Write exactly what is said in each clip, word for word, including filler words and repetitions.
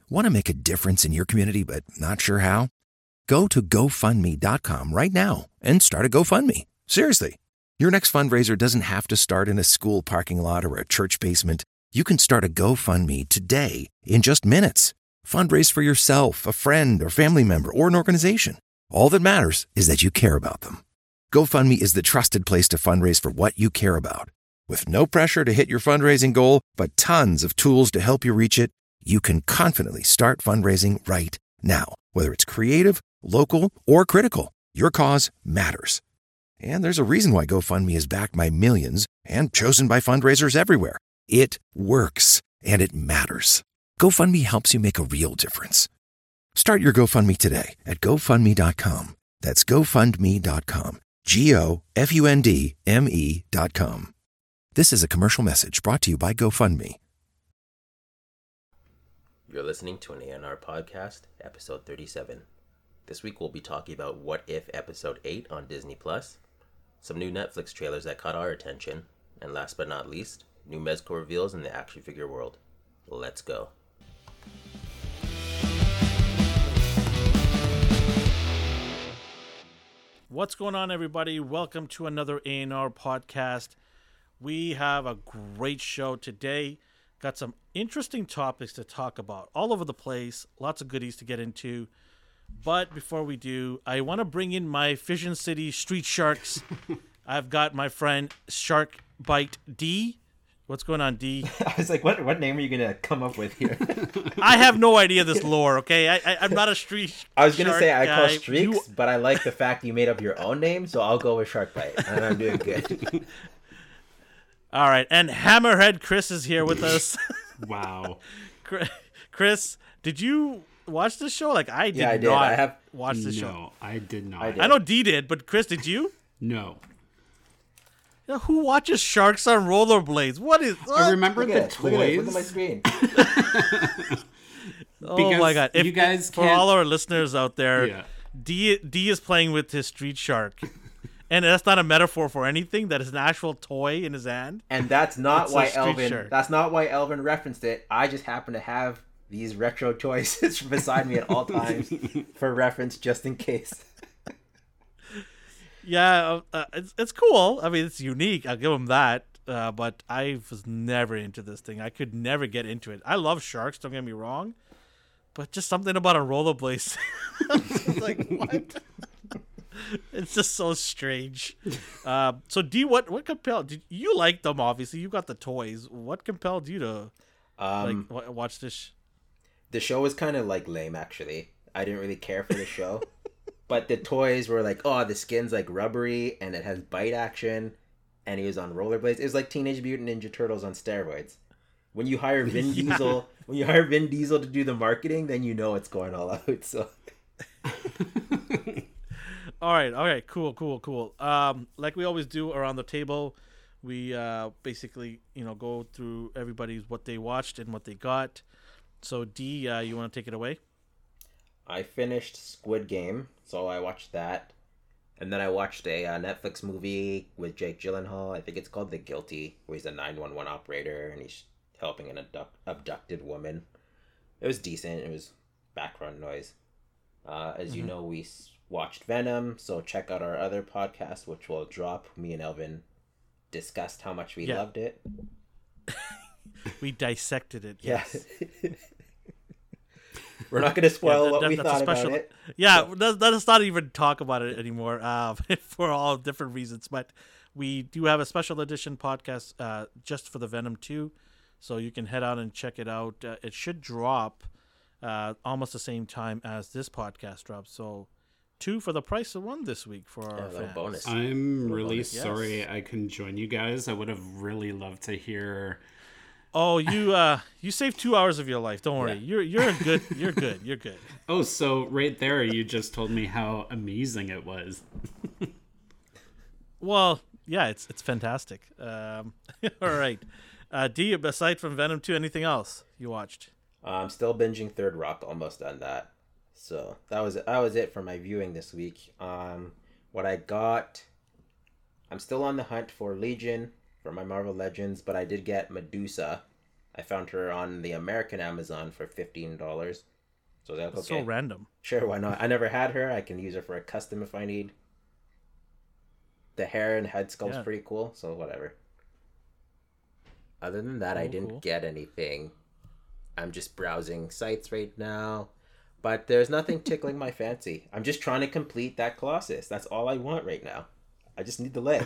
Want to make a difference in your community but not sure how? Go to go fund me dot com right now and start a GoFundMe. Seriously. Your next fundraiser doesn't have to start in a school parking lot or a church basement. You can start a GoFundMe today in just minutes. Fundraise for yourself, a friend, or family member, or an organization. All that matters is that you care about them. GoFundMe is the trusted place to fundraise for what you care about. With no pressure to hit your fundraising goal, but tons of tools to help you reach it, you can confidently start fundraising right now. Whether it's creative, local, or critical, your cause matters. And there's a reason why GoFundMe is backed by millions and chosen by fundraisers everywhere. It works, and it matters. GoFundMe helps you make a real difference. Start your GoFundMe today at go fund me dot com. That's go fund me dot com. G O F U N D M E dot com. This is a commercial message brought to you by GoFundMe. You're listening to an A N R podcast, episode thirty-seven. This week we'll be talking about What If episode eight on Disney Plus, some new Netflix trailers that caught our attention, and last but not least, new Mezco reveals in the action figure world. Let's go. What's going on, everybody? Welcome to another A N R podcast. We have a great show today. Got some interesting topics to talk about all over the place. Lots of goodies to get into. But before we do, I want to bring in my Fission City Street Sharks. I've got my friend Shark Bite D. What's going on, D? I was like, what what name are you going to come up with here? I have no idea this lore, okay? I, I, I'm not a street I was going to say I guy. call Streaks, You... but I like the fact you made up your own name, so I'll go with Shark Bite, and I'm doing good. All right, and Hammerhead Chris is here with us. Wow. Chris, did you watch this show? Like, I did yeah, I did. not I have... watch this no, show. No, I did not. I, did. I know D did, but Chris, did you? No. Yeah, who watches sharks on rollerblades? What is? What? I remember Look the at it. Look at it. toys. Look at my screen. Oh my god! If, you guys for can't... all our listeners out there, Yeah. D D is playing with his street shark, and that's not a metaphor for anything. That is an actual toy in his hand. And that's not It's a why street Elvin. shark. That's not why Elvin referenced it. I just happen to have these retro toys beside me at all times for reference, just in case. Yeah, uh, it's it's cool. I mean, it's unique. I'll give him that. Uh, but I was never into this thing. I could never get into it. I love sharks. Don't get me wrong, but just something about a rollerblade. Like what? It's just so strange. Uh, so D, what what compelled? Did you like them? Obviously, you got the toys. What compelled you to Um, like w- watch this? The show was kind of like lame, actually. I didn't really care for the show. But the toys were like, oh, the skin's like rubbery and it has bite action, and he was on rollerblades. It was like Teenage Mutant Ninja Turtles on steroids. When you hire Vin Yeah. Diesel, when you hire Vin Diesel to do the marketing, then you know it's going all out. So, All right, all right, cool, cool, cool. Um, like we always do around the table, we uh, basically, you know, go through everybody's what they watched and what they got. So D, uh, you want to take it away? I finished Squid Game, so I watched that, and then I watched a uh, Netflix movie with Jake Gyllenhaal. I think it's called The Guilty, where he's a nine one one operator and he's helping an abduct- abducted woman. It was decent. It was background noise. Uh, as mm-hmm. you know, we watched Venom, so check out our other podcast, which will drop. Me and Elvin discussed how much we yeah. loved it. We dissected it. Yeah. Yes. We're not going to spoil Yeah, that- what that- we that's a thought special- about it. Yeah, So- let, let us not even talk about it anymore uh, for all different reasons. But we do have a special edition podcast uh, just for the Venom two, so you can head out and check it out. Uh, it should drop uh, almost the same time as this podcast drops. So two for the price of one this week for our Yeah, a little fans. bonus. I'm really bonus, yes. sorry I couldn't join you guys. I would have really loved to hear... Oh, you uh, you saved two hours of your life. Don't worry. Yeah. You're you're a good. You're good. You're good. Oh, so right there you just told me how amazing it was. Well, yeah, it's it's fantastic. Um, all right, uh, D. Aside from Venom two, anything else you watched? Uh, I'm still binging Third Rock. Almost done that. So that was that was it for my viewing this week. Um, what I got, I'm still on the hunt for Legion for my Marvel Legends, but I did get Medusa I found her on the American Amazon for fifteen dollars. So that's That's okay. so random. Sure, why not? I never had her. I can use her for a custom if I need. The hair and head sculpt's Yeah. pretty cool, so whatever. Other than that, I Cool, didn't cool. get anything. I'm just browsing sites right now. But there's nothing tickling my fancy. I'm just trying to complete that Colossus. That's all I want right now. I just need the leg.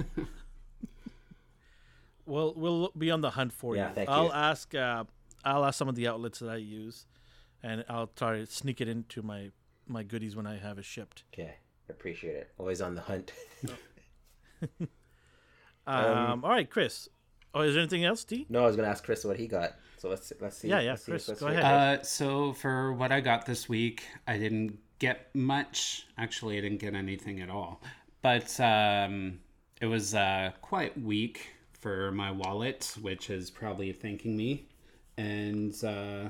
Well, we'll be on the hunt for Yeah, you. thank I'll you. ask. Uh, I'll ask some of the outlets that I use, and I'll try to sneak it into my my goodies when I have it shipped. Okay, appreciate it. Always on the hunt. Um, all right, Chris. Oh, is there anything else, D? No, I was gonna ask Chris what he got. So let's let's see. Yeah, yeah, let's see Chris, if that's go right. ahead. Uh, so for what I got this week, I didn't get much. Actually, I didn't get anything at all. But um, it was uh, quite weak for my wallet, which is probably thanking me. And uh,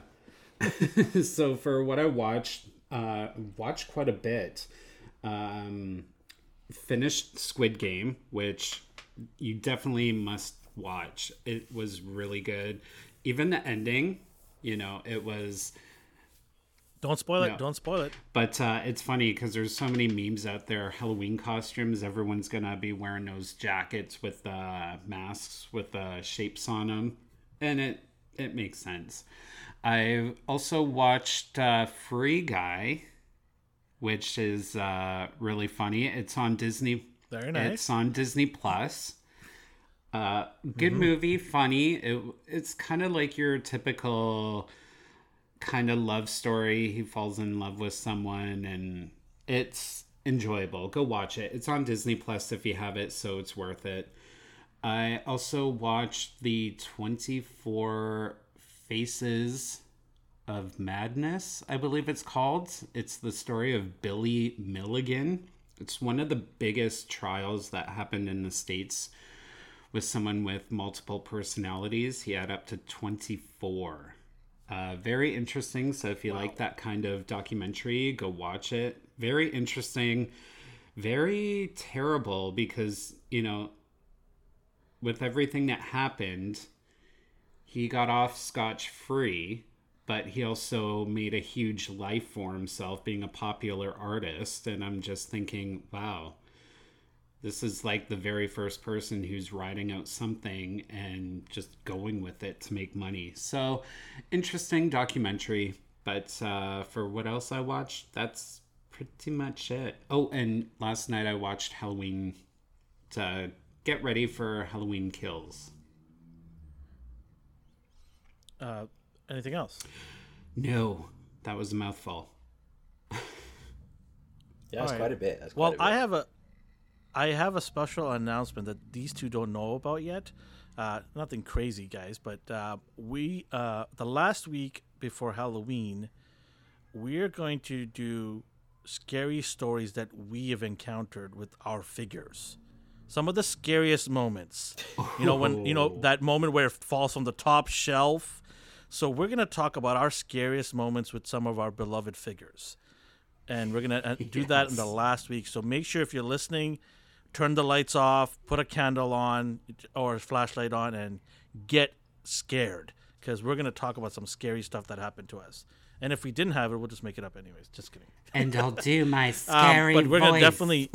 so for what I watched, uh, watched quite a bit. Um, finished Squid Game, which you definitely must watch. It was really good. Even the ending, you know, it was. Don't spoil it. No. Don't spoil it. But uh, it's funny because there's so many memes out there. Halloween costumes. Everyone's gonna be wearing those jackets with the uh, masks with the uh, shapes on them, and it it makes sense. I also watched uh, Free Guy, which is uh, really funny. It's on Disney. Very nice. It's on Disney Plus. Uh, good movie, funny. It, it's kind of like your typical kind of love story. He falls in love with someone, and it's enjoyable. Go watch it. It's on Disney Plus if you have it, so it's worth it. I also watched the twenty-four Faces of Madness, I believe it's called. It's the story of Billy Milligan. It's one of the biggest trials that happened in the States with someone with multiple personalities. He had up to twenty-four. Uh, very interesting. So if you like that kind of documentary, go watch it. Very interesting. Very terrible because, you know, with everything that happened, he got off scotch-free, but he also made a huge life for himself being a popular artist. And I'm just thinking, wow, this is like the very first person who's writing out something and just going with it to make money. So interesting documentary. But uh, for what else I watched, that's pretty much it. Oh, and last night I watched Halloween to get ready for Halloween Kills. Uh, anything else? No, that was a mouthful. Yeah, that's Alright. quite a bit. That's quite Well, a bit. I have a, I have a special announcement that these two don't know about yet. Uh, nothing crazy, guys, but uh, we uh, the last week before Halloween, we're going to do scary stories that we have encountered with our figures. Some of the scariest moments. You know, when you know that moment where it falls from the top shelf. So we're gonna talk about our scariest moments with some of our beloved figures. And we're going to do that in the last week. So make sure if you're listening, turn the lights off, put a candle on or a flashlight on, and get scared. Because we're going to talk about some scary stuff that happened to us. And if we didn't have it, we'll just make it up anyways. Just kidding. And I'll do my Um, scary but we're going voice. to definitely...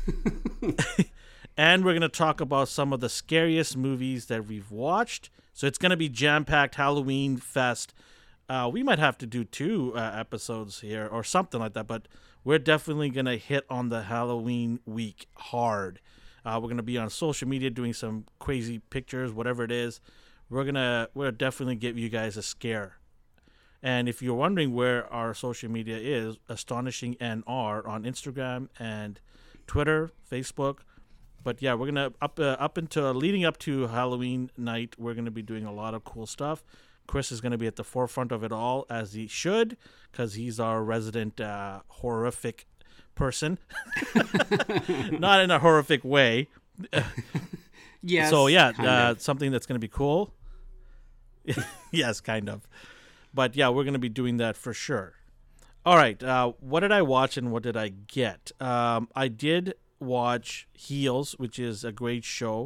and we're going to talk about some of the scariest movies that we've watched. So it's going to be jam-packed Halloween fest. Uh, we might have to do two uh, episodes here or something like that, but we're definitely going to hit on the Halloween week hard. Uh, we're going to be on social media doing some crazy pictures, whatever it is. We're going to we're definitely give you guys a scare. And if you're wondering where our social media is, Astonishing N R on Instagram and Twitter, Facebook. But yeah, we're gonna up uh, up into leading up to Halloween night. We're gonna be doing a lot of cool stuff. Chris is gonna be at the forefront of it all, as he should, because he's our resident uh, horrific person. Not in a horrific way. Yes. So yeah, kind uh, of. something that's gonna be cool. Yes, kind of. But yeah, we're gonna be doing that for sure. All right. Uh, what did I watch and what did I get? Um, I did watch Heels, which is a great show.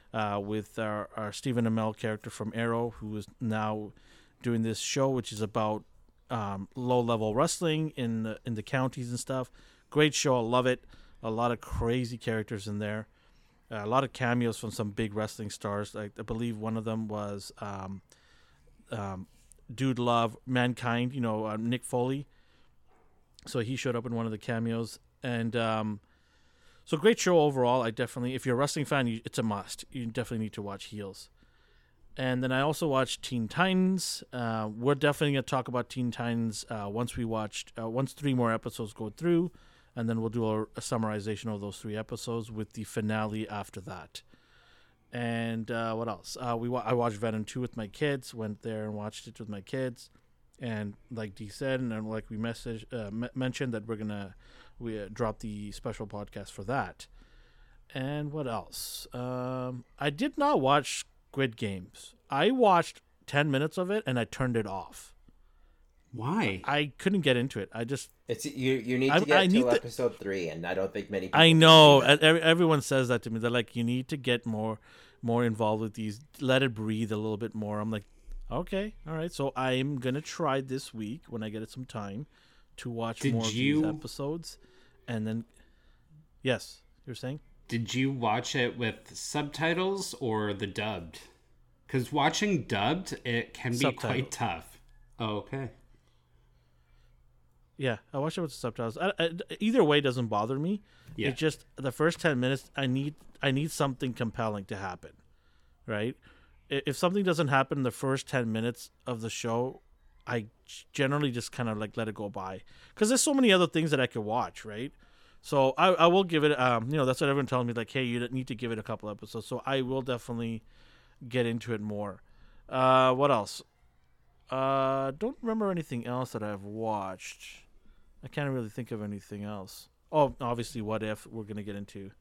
uh, with our, our Stephen Amell character from Arrow, who is now doing this show, which is about um, low-level wrestling in the, in the counties and stuff. Great show. I love it. A lot of crazy characters in there. Uh, a lot of cameos from some big wrestling stars. Like, I believe one of them was um, um, Dude Love, Mankind, you know, uh, Nick Foley. So he showed up in one of the cameos. And um, so great show overall. I definitely, if you're a wrestling fan, you, it's a must. You definitely need to watch Heels. And then I also watched Teen Titans. Uh, we're definitely going to talk about Teen Titans uh, once we watched, uh, once three more episodes go through. And then we'll do a, a summarization of those three episodes with the finale after that. And uh, what else? Uh, we wa- I watched Venom two with my kids. Went there and watched it with my kids. And like Dee said, and like we message, uh, m- mentioned that we're going to we uh, drop the special podcast for that. And what else? Um, I did not watch Squid Games. I watched ten minutes of it and I turned it off. Why? I couldn't get into it. I just... It's you. You need to I- get I need to to- episode three, and I don't think many. people I can know. do that. e- every- Everyone says that to me. They're like, you need to get more more involved with these. Let it breathe a little bit more. I'm like, okay, all right. So I'm going to try this week when I get some time to watch Did more of you- these episodes. And then, yes, you're saying? Did you watch it with subtitles or the dubbed? Because watching dubbed, it can be Subtitle. quite tough. Oh, okay. Yeah, I watched it with subtitles. I, I, either way doesn't bother me. Yeah. It's just the first ten minutes. I need I need something compelling to happen, right? I- If something doesn't happen in the first ten minutes of the show, I generally just kind of like let it go by because there's so many other things that I could watch, right? So I, I will give it. Um, you know, that's what everyone tells me. Like, hey, you need to give it a couple episodes. So I will definitely get into it more. Uh, what else? Uh, don't remember anything else that I've watched. I can't really think of anything else. Oh, obviously, What If we're gonna get into.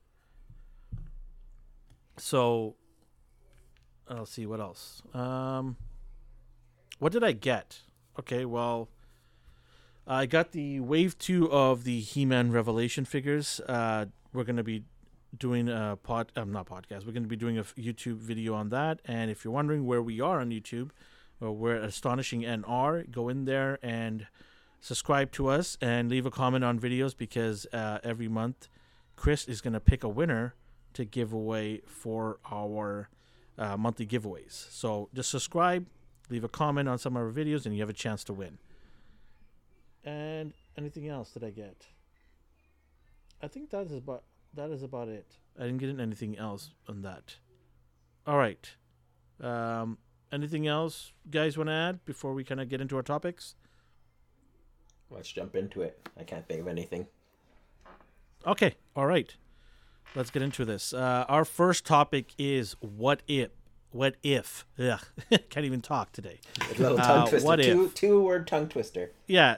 So, I'll see what else. Um, what did I get? Okay, well, I got the wave two of the He-Man Revelation figures. Uh, we're gonna be doing a pod, um, not podcast. We're gonna be doing a f- YouTube video on that. And if you're wondering where we are on YouTube, or we're at Astonishing N R, go in there and subscribe to us and leave a comment on videos because uh, every month Chris is going to pick a winner to give away for our uh, monthly giveaways. So just subscribe, leave a comment on some of our videos, and you have a chance to win. And anything else that I get? I think that is about that is about it. I didn't get anything else on that. All right. Um, anything else guys want to add before we kind of get into our topics? Let's jump into it. I can't think of anything. Okay, all right. Let's get into this. Uh, our first topic is what if. What if? Ugh, can't even talk today. A little tongue Uh, twister. what two if? two word tongue twister. Yeah.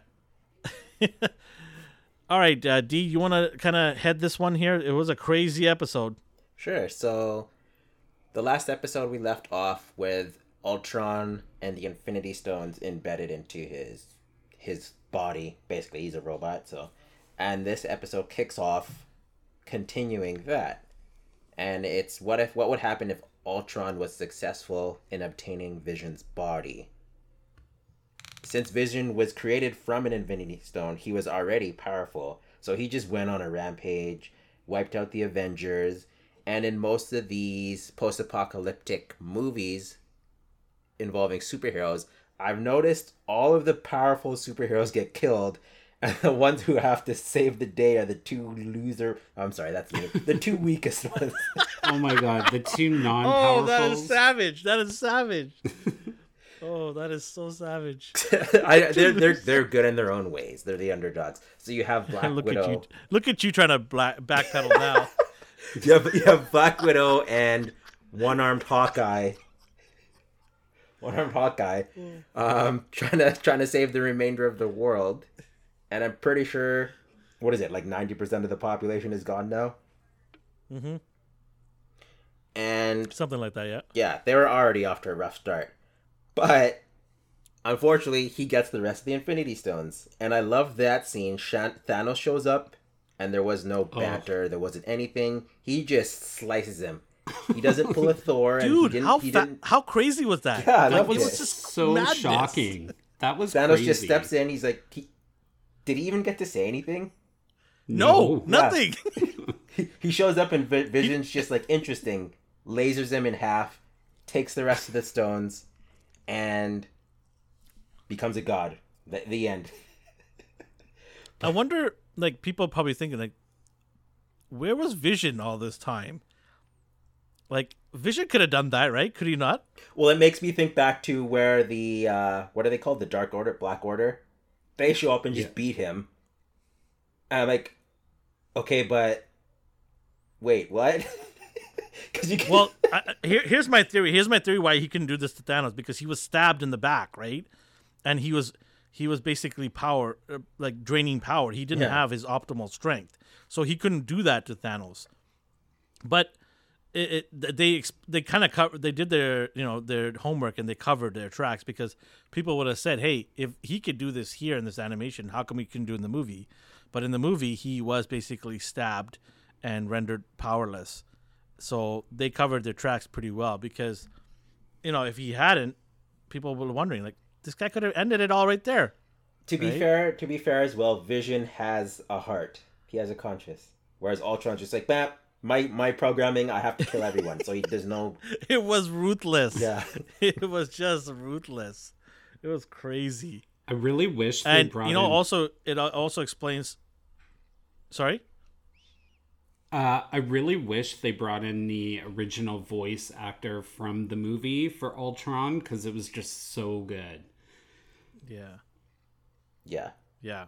All right, uh, D, you want to kind of head this one here? It was a crazy episode. Sure. So, the last episode we left off with Ultron and the Infinity Stones embedded into his his body. Basically, he's a robot. So, and this episode kicks off, continuing that, and it's what if what would happen if Ultron was successful in obtaining Vision's body. Since Vision was created from an Infinity Stone, he was already powerful. So he just went on a rampage, wiped out the Avengers, and in most of these post-apocalyptic movies involving superheroes, I've noticed all of the powerful superheroes get killed, and the ones who have to save the day are the two loser. I'm sorry, that's me. The two weakest ones. Oh my god, the two Oh, non-powerfuls. that is savage. That is savage. Oh, that is so savage. I, they're they're they're good in their own ways. They're the underdogs. So you have Black look Widow. at you. Look at you trying to black, backpedal now. You have, you have Black Widow and one-armed Hawkeye. One-armed Hawkeye, um, trying to trying to save the remainder of the world, and I'm pretty sure, what is it, like ninety percent of the population is gone now. Mm-hmm. And Something like that, yeah. yeah, they were already off to a rough start, but unfortunately, he gets the rest of the Infinity Stones, and I love that scene. Shan- Thanos shows up, and there was no banter, there wasn't anything. He just slices him. He doesn't pull a Thor. and he Dude, didn't, how he fa- didn't, how crazy was that? Yeah, I like, loved it was it. just So madness. shocking. That was Thanos crazy. just steps in. He's like, he, did he even get to say anything? No, No. nothing. He, he shows up and Vi- Vision's just like interesting. Lasers him in half, takes the rest of the stones, and becomes a god. The, the end. I wonder, like, people probably thinking, like, where was Vision all this time? Like, Vision could have done that, right? Could he not? Well, it makes me think back to where the uh, what are they called? The Dark Order, Black Order. They show up and just Yeah. beat him. And I'm like, okay, but wait, what? Because you can... Well, I, I- here, here's my theory. Here's my theory why he couldn't do this to Thanos, because he was stabbed in the back, right? And he was he was basically power, uh, like draining power. He didn't Yeah. have his optimal strength, so he couldn't do that to Thanos. But it, it they ex- they kind of covered. They did their you know their homework and they covered their tracks, because people would have said, "Hey, if he could do this here in this animation, how come he couldn't do it in the movie?" But in the movie, he was basically stabbed and rendered powerless. So they covered their tracks pretty well, because, you know, if he hadn't, people were wondering, like, this guy could have ended it all right there. To be Right? fair, to be fair as well, Vision has a heart. He has a conscience. Whereas Ultron's just like, bah, my my programming, I have to kill everyone. So he, there's no. It was ruthless. Yeah. It was just ruthless. It was crazy. I really wish they And, brought you know, in... also, it al- also explains. Sorry? Uh, I really wish they brought in the original voice actor from the movie for Ultron, because it was just so good. Yeah. Yeah. Yeah.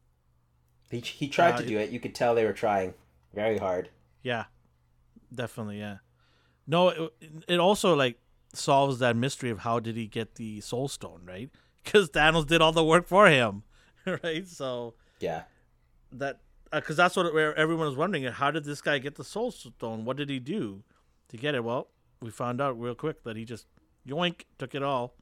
He he tried Uh, to it- do it. You could tell they were trying very hard. Yeah. Definitely, yeah. No, it, it also, like, solves that mystery of how did he get the Soul Stone, right? Because Thanos did all the work for him, right? So Yeah. that because that's what where everyone was wondering: how did this guy get the Soul Stone? What did he do to get it? Well, we found out real quick that he just yoink took it all.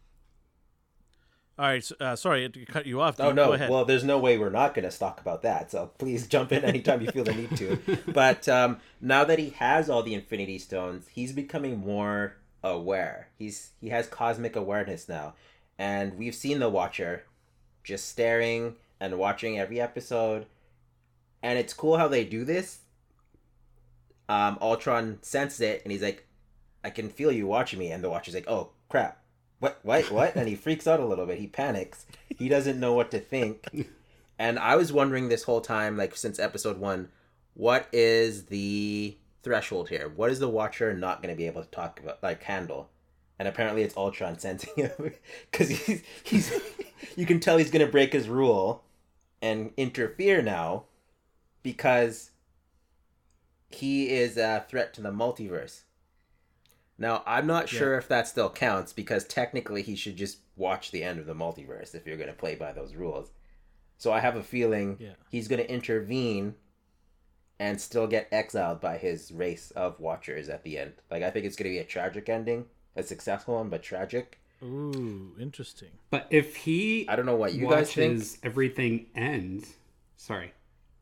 All right, so, uh, sorry to cut you off. Oh Dean. no! Go ahead. Well, there's no way we're not going to talk about that. So please jump in anytime you feel the need to. But um, now that he has all the Infinity Stones, he's becoming more aware. He's he has cosmic awareness now, and we've seen the Watcher just staring and watching every episode. And it's cool how they do this. Um, Ultron senses it, and he's like, "I can feel you watching me." And the Watcher's like, "Oh crap! What? What? What?" And he freaks out a little bit. He panics. He doesn't know what to think. And I was wondering this whole time, like since episode one, what is the threshold here? What is the Watcher not going to be able to talk about, like handle? And apparently, it's Ultron sensing him, because he's he's. You can tell he's going to break his rule and interfere now, because he is a threat to the multiverse. Now, I'm not sure Yeah. if that still counts, because technically he should just watch the end of the multiverse if you're going to play by those rules. So I have a feeling Yeah. he's going to intervene and still get exiled by his race of Watchers at the end. Like, I think it's going to be a tragic ending, a successful one, but tragic. Ooh, interesting. But if he I don't know what you guys think. watches everything end, sorry.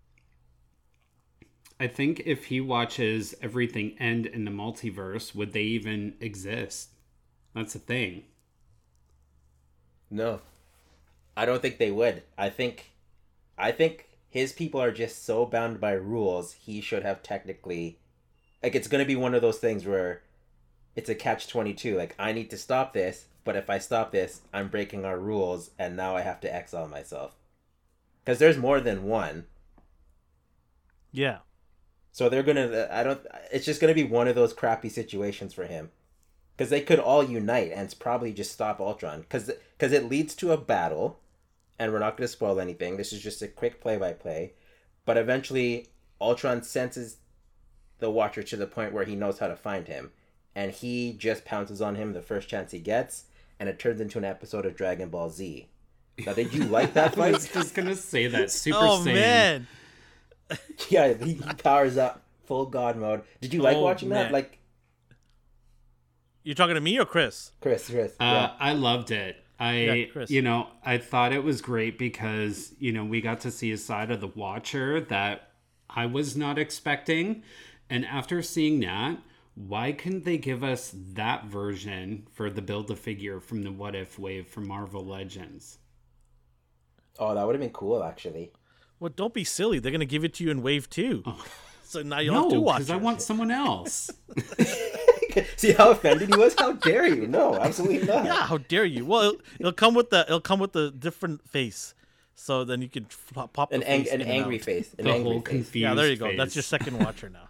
I think if he watches everything end in the multiverse, would they even exist? That's the thing. No. I don't think they would. I think I think his people are just so bound by rules, he should have technically, like, it's going to be one of those things where it's a catch twenty-two. Like, I need to stop this, but if I stop this, I'm breaking our rules, and now I have to exile myself. Because there's more than one. Yeah. So they're going to, I don't, it's just going to be one of those crappy situations for him. Because they could all unite and probably just stop Ultron. Because it leads to a battle, and we're not going to spoil anything. This is just a quick play-by-play. But eventually, Ultron senses the Watcher to the point where he knows how to find him. And he just pounces on him the first chance he gets, and it turns into an episode of Dragon Ball Z. Now, did you like that I was fight? just gonna say that Super Oh Saiyan. man. Yeah, he, he powers up, full God mode. Did you like Oh, watching that? man. Like, You talking to me or Chris? Chris, Chris. Uh, yeah. I loved it. I, Yeah, Chris. you know, I thought it was great because, you know, we got to see a side of the Watcher that I was not expecting. And after seeing that, Why couldn't they give us that version for the Build-A-Figure from the What If wave from Marvel Legends? Oh, that would have been cool, actually. Well, don't be silly. They're gonna give it to you in wave two. Oh. So now you'll have to No, watch because it. I want someone else. See how offended he was? How dare you? No, absolutely not. Yeah, how dare you? Well, it'll, it'll come with the it'll come with the different face, so then you can f- pop the An, ang- face an in and angry out. face. An The angry whole face. confused Yeah, there you go. face. That's your second watcher now.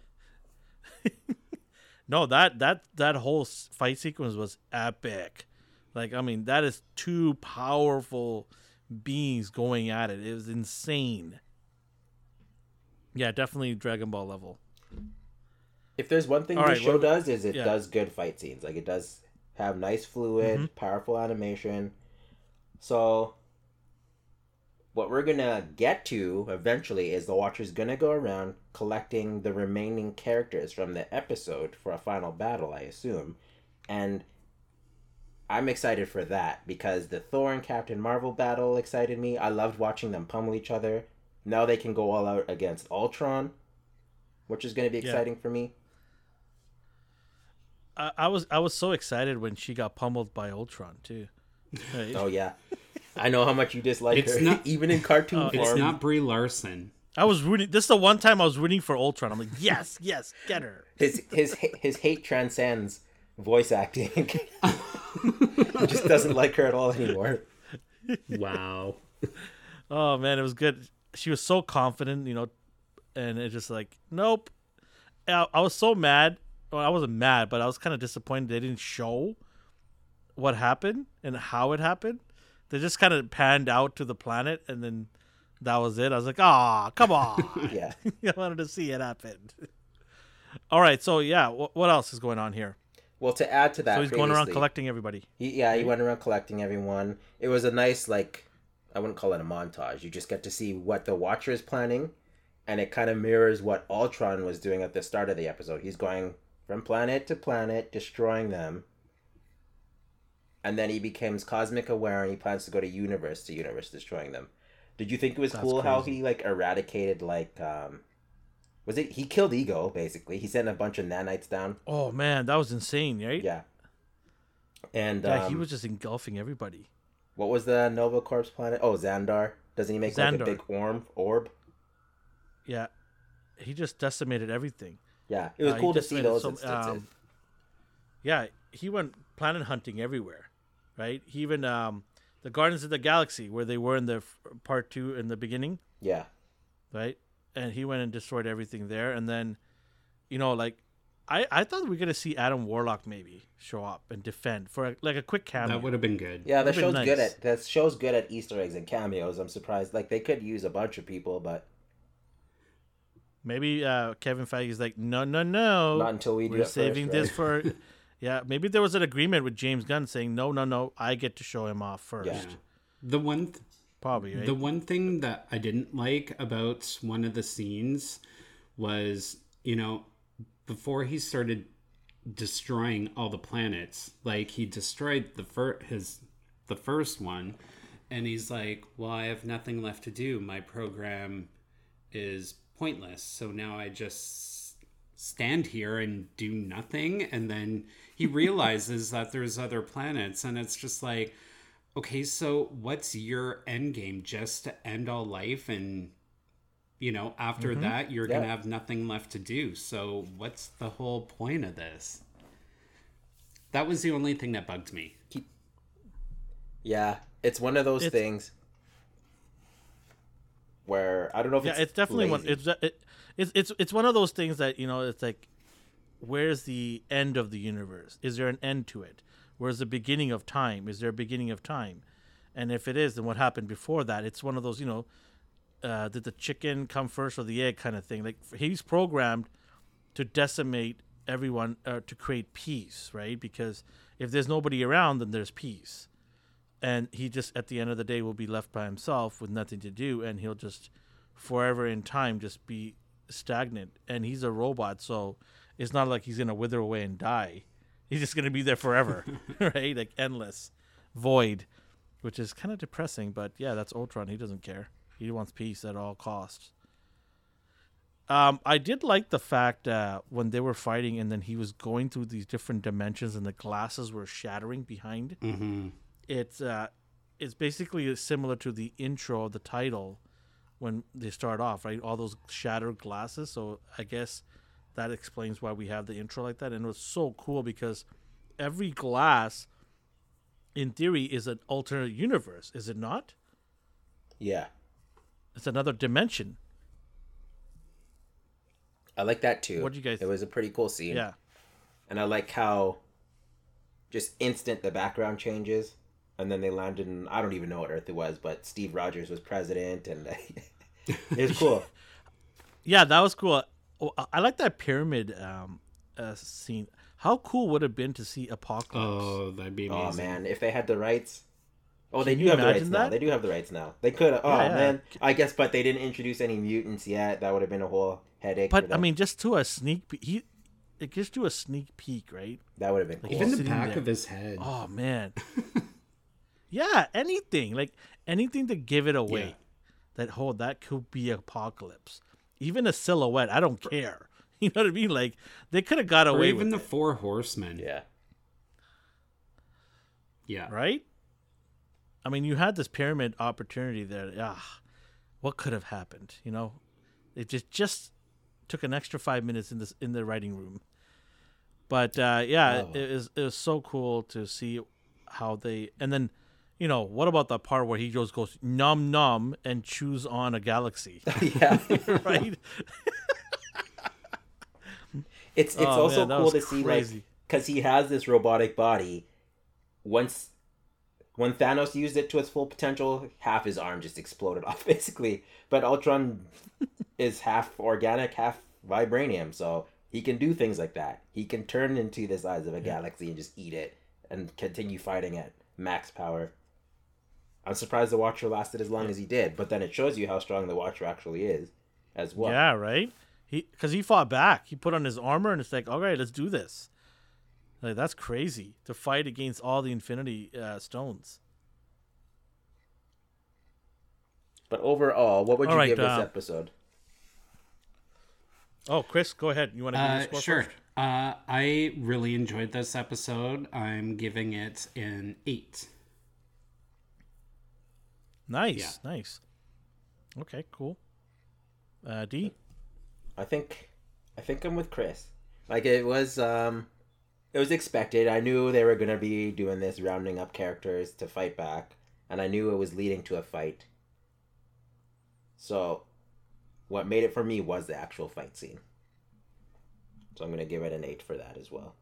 No, that that that whole s- fight sequence was epic. Like, I mean, that is two powerful beings going at it. It was insane. Yeah, definitely Dragon Ball level. If there's one thing All this right, show what- does, is it yeah. does good fight scenes. Like, it does have nice, fluid, Mm-hmm. powerful animation. So, what we're gonna get to eventually is the Watcher's gonna go around collecting the remaining characters from the episode for a final battle, I assume. And I'm excited for that because the Thor and Captain Marvel battle excited me. I loved watching them pummel each other. Now they can go all out against Ultron, which is going to be Yeah. exciting for me. I, I was I was so excited when she got pummeled by Ultron too. Right? Oh yeah, I know how much you dislike It's her, not- even in cartoon Oh, form. It's not Brie Larson. I was rooting. This is the one time I was rooting for Ultron. I'm like, yes, yes, get her. His his his hate transcends voice acting. He just doesn't like her at all anymore. Wow. Oh man, it was good. She was so confident, you know, and it just like, nope. I, I was so mad. Well, I wasn't mad, but I was kind of disappointed they didn't show what happened and how it happened. They just kind of panned out to the planet, and then that was it. I was like, ah, come on. Yeah. I wanted to see it happen. All right, so yeah, wh- what else is going on here? Well, to add to that, So he's going around previously- collecting everybody. He, yeah, he went around collecting everyone. It was a nice, like, I wouldn't call it a montage. You just get to see what the Watcher is planning, and it kind of mirrors what Ultron was doing at the start of the episode. He's going from planet to planet, destroying them, and then he becomes cosmic aware, and he plans to go to universe to universe, destroying them. Did you think it was That's cool how crazy. he, like, eradicated, like, um... Was it... He killed Ego, basically. He sent a bunch of nanites down. Oh man, that was insane, right? Yeah. And, Yeah, um... he was just engulfing everybody. What was the Nova Corps planet? Oh, Xandar. Doesn't he make like Xandar. a big orb? Orb? Yeah, he just decimated everything. Yeah, it was Uh, he cool to just see made it those so- instances. um, Yeah, he went planet hunting everywhere, right? He even um, the Guardians of the Galaxy, where they were in the f- part two in the beginning, Yeah, right? And he went and destroyed everything there. And then, you know, like, I, I thought we were going to see Adam Warlock maybe show up and defend for a, like a quick cameo. That would have been good. yeah. The Would've been show's good nice. at that show's good at Easter eggs and cameos. I'm surprised. Like they could use a bunch of people, but Maybe uh, Kevin Feige's like, no, no, no. not until we do We're it saving first, this right? for... Yeah, maybe there was an agreement with James Gunn saying, no, no, no, I get to show him off first. Yeah. The one th- Probably, right? The one thing that I didn't like about one of the scenes was, you know, before he started destroying all the planets, like he destroyed the fir- his the first one, and he's like, "Well, I have nothing left to do. My program is pointless. So now I just stand here and do nothing." And then he realizes that there's other planets, and it's just like, okay, so what's your end game? Just to end all life, and you know, after that, you're Yeah. gonna have nothing left to do. So what's the whole point of this? That was the only thing that bugged me. Yeah, it's one of those It's- things where I don't know if yeah, it's it's definitely one. lazy. It's it, it's it's it's one of those things that, you know, it's like, where's the end of the universe? Is there an end to it? Where's the beginning of time? Is there a beginning of time? And if it is, then what happened before that? It's one of those, you know, uh, did the chicken come first or the egg kind of thing? Like, he's programmed to decimate everyone, uh, to create peace, right? Because if there's nobody around, then there's peace. And he just, at the end of the day, will be left by himself with nothing to do, and he'll just forever in time just be stagnant. And he's a robot, so it's not like he's gonna wither away and die. He's just gonna be there forever, right? Like endless void, which is kind of depressing. But yeah, that's Ultron. He doesn't care. He wants peace at all costs. Um, I did like the fact uh, when they were fighting and then he was going through these different dimensions and the glasses were shattering behind. Mm-hmm. It's uh, it's basically similar to the intro of the title when they start off, right? All those shattered glasses. So I guess that explains why we have the intro like that. And it was so cool because every glass, in theory, is an alternate universe, is it not? Yeah. It's another dimension. I like that too. What do you guys? It was a pretty cool scene. Yeah. And I like how just instant the background changes. And then they landed in, I don't even know what Earth it was, but Steve Rogers was president. And it was cool. Yeah, that was cool. Oh, I like that pyramid um, uh, scene. How cool would it have been to see Apocalypse? Oh, that'd be amazing. Oh, man. If they had the rights. Oh, Can they do you have the rights imagine now. that? They do have the rights now. They could have. Oh, Yeah, yeah. man. I guess, but they didn't introduce any mutants yet. That would have been a whole headache. for But I them. mean, just to a sneak peek, he it gives to a sneak peek, right? that would have been cool. Even the Sitting back there. of his head. Oh man, yeah, anything like anything to give it away. Yeah. That whole that could be Apocalypse. Even a silhouette, I don't care. You know what I mean? Like they could have got Or away even with the Four Horsemen. Yeah. Yeah. it, right? I mean, you had this pyramid opportunity there. Ah, what could have happened? You know, it just just took an extra five minutes in this in the writing room. But uh, yeah, Oh. it was it was so cool to see how they and then, you know, what about the part where he just goes num num and chews on a galaxy, yeah. right? It's it's Oh, also man, that cool was to see like crazy. because he has this robotic body. Once when Thanos used it to its full potential, half his arm just exploded off basically. But Ultron is half organic, half vibranium, so he can do things like that. He can turn into the size of a galaxy and just eat it and continue fighting at max power. I'm surprised the Watcher lasted as long as he did, but then it shows you how strong the Watcher actually is as well. Yeah, right. He because he fought back. He put on his armor and it's like, all right, let's do this. Like that's crazy to fight against all the Infinity uh, Stones. But overall, what would you All right, give this uh, episode? Oh, Chris, go ahead. You want to give Uh, your score sure. first? Uh, I really enjoyed this episode. I'm giving it an eight. Nice, nice. Okay, cool. Uh, D. I think I think I'm with Chris. Like it was um it was expected. I knew they were going to be doing this, rounding up characters to fight back, and I knew it was leading to a fight. So what made it for me was the actual fight scene. So I'm going to give it an eight for that as well.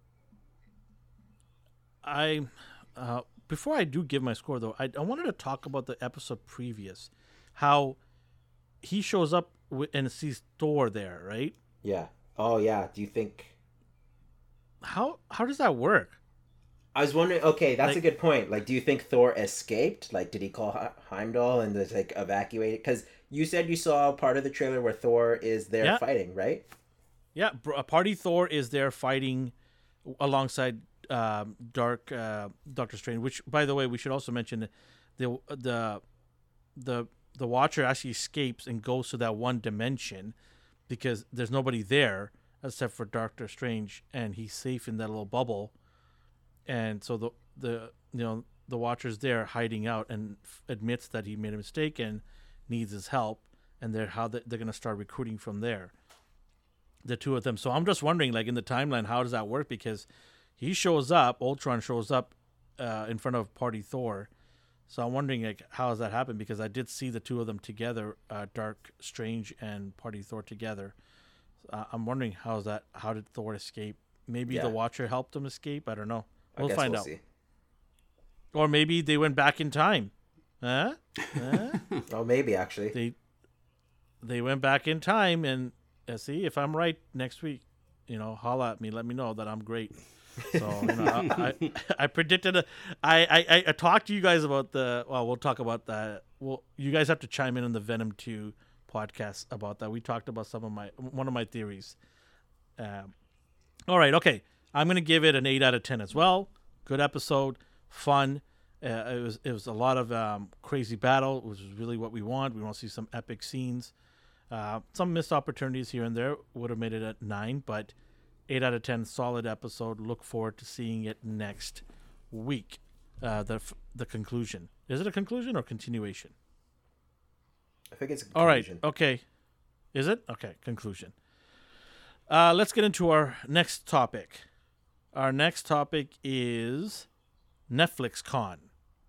I uh, before I do give my score though, I, I wanted to talk about the episode previous, how he shows up wi- and sees Thor there, right? Yeah. Oh yeah, do you think How how does that work? I was wondering. Okay, that's Like- a good point. Like, do you think Thor escaped? Like, did he call He- Heimdall and just like evacuate it? Because you said you saw part of the trailer where Thor is there Yeah. fighting, right? Yeah, br- uh, Party Thor is there fighting alongside um, Dark uh, Doctor Strange. Which, by the way, we should also mention the the the the Watcher actually escapes and goes to that one dimension because there's nobody there except for Doctor Strange, and he's safe in that little bubble. And so the the you know the Watcher's there hiding out and f- admits that he made a mistake and needs his help, and they're how they, they're gonna start recruiting from there. The two of them. So I'm just wondering, like in the timeline, how does that work? Because he shows up, Ultron shows up uh, in front of Party Thor. So I'm wondering, like, how does that happen? Because I did see the two of them together, uh, Dark Strange and Party Thor together. Uh, I'm wondering how's that? How did Thor escape? Maybe Yeah. the Watcher helped him escape. I don't know. I We'll guess find we'll out. see. Or maybe they went back in time. Huh? Huh? Oh, maybe actually. they they went back in time and uh, see if I'm right next week. You know, holla at me. Let me know that I'm great. So you know, I, I I predicted. A, I, I I talked to you guys about the. Well, we'll talk about that. Well, you guys have to chime in on the Venom two podcast about that. We talked about some of my one of my theories. Um, all right, okay. I'm gonna give it an eight out of ten as well. Good episode, fun. Uh, it was it was a lot of um, crazy battle, which is really what we want. We want to see some epic scenes. Uh, some missed opportunities here and there would have made it at nine, but eight out of ten, solid episode. Look forward to seeing it next week. Uh, the f- the conclusion. Is it a conclusion or continuation? I think it's a All right. conclusion. Okay. Is it? Okay. Conclusion. Uh, let's get into our next topic. Our next topic is Netflix Con.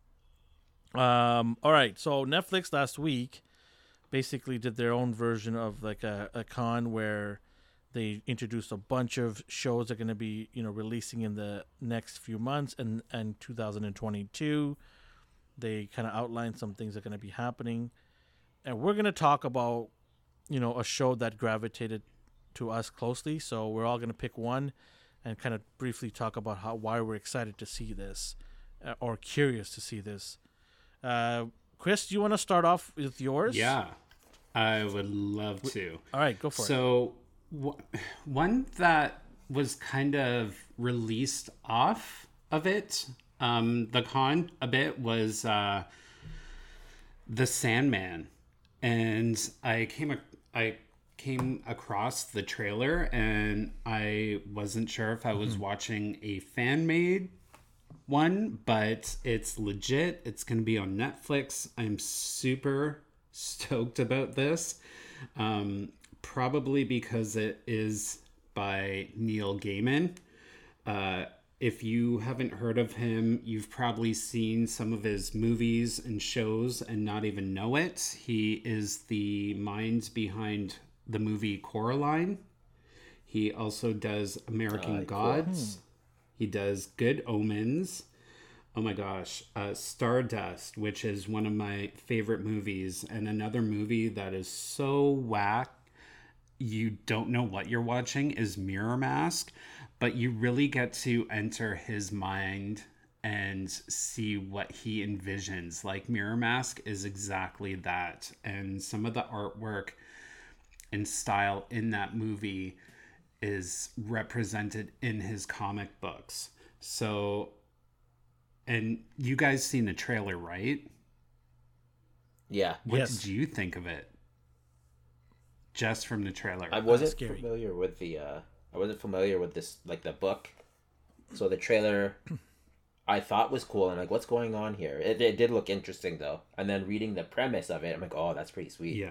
Um. All right. So Netflix last week basically did their own version of like a, a con where they introduced a bunch of shows that are going to be, you know, releasing in the next few months and, and two thousand twenty-two. They kind of outlined some things that are going to be happening. And we're going to talk about, you know, a show that gravitated to us closely. So we're all going to pick one and kind of briefly talk about how why we're excited to see this uh, or curious to see this. Uh, Chris, do you want to start off with yours? Yeah, I would love to. All right, go for so, it. So, w- one that was kind of released off of it, um, the con a bit, was uh, The Sandman. And I came, ac- I came across the trailer, and I wasn't sure if I was mm-hmm. watching a fan-made one, but it's legit. It's going to be on Netflix. I'm super stoked about this. Um, probably because it is by Neil Gaiman. Uh, if you haven't heard of him, you've probably seen some of his movies and shows and not even know it. He is the mind behind the movie Coraline. He also does American uh, Gods. Cool. He does Good Omens. Oh my gosh. Uh, Stardust, which is one of my favorite movies. And another movie that is so whack, you don't know what you're watching, is Mirror Mask. But you really get to enter his mind and see what he envisions. Like, Mirror Mask is exactly that. And some of the artwork and style in that movie is represented in his comic books. So, and you guys seen the trailer, right? Yeah. What yes. did you think of it? Just from the trailer. I wasn't familiar with the uh I wasn't familiar with this, like, the book. So the trailer I thought was cool, and like, what's going on here? It, it did look interesting though. And then reading the premise of it, I'm like, oh, that's pretty sweet. Yeah.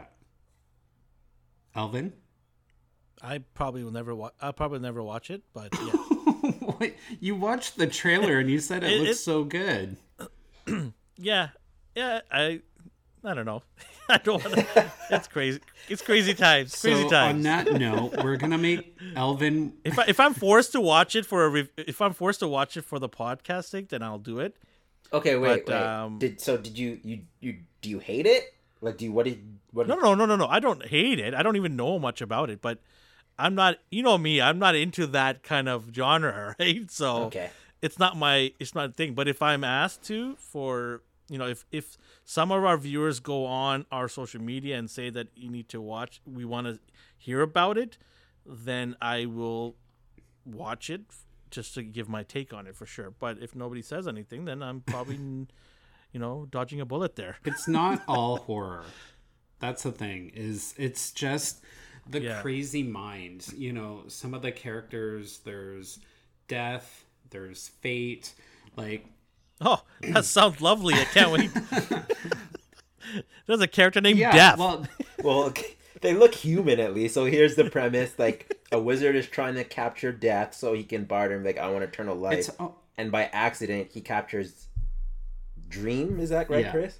Alvin? I probably will never watch. I'll probably never watch it, but yeah. Wait, you watched the trailer and you said it, it looks it, so good. Yeah, yeah. I, I don't know. I don't want to. It's crazy. It's crazy times. So crazy times. On that note, we're gonna make Alvin. If I, if I'm forced to watch it for a rev- if I'm forced to watch it for the podcasting, then I'll do it. Okay, wait, but, wait. Um, did so? Did you you you do you hate it? Like, do you what did what? No, no, no, no, no. I don't hate it. I don't even know much about it, but I'm not. You know me. I'm not into that kind of genre, right? So okay. it's not my it's not a thing. But if I'm asked to, for you know, if if some of our viewers go on our social media and say that you need to watch, we want to hear about it, then I will watch it just to give my take on it for sure. But if nobody says anything, then I'm probably, you know, dodging a bullet there. It's not all horror. That's the thing. Is it's just the yeah. crazy mind. You know, some of the characters. There's death. There's fate. Like. Oh, that sounds lovely. I can't wait. There's a character named yeah, Death. Well, well, they look human at least. So here's the premise: like, a wizard is trying to capture Death so he can barter him. Like, I want eternal life, it's, oh, and by accident he captures Dream. Is that right, yeah. Chris?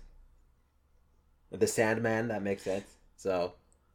The Sandman. That makes sense. So,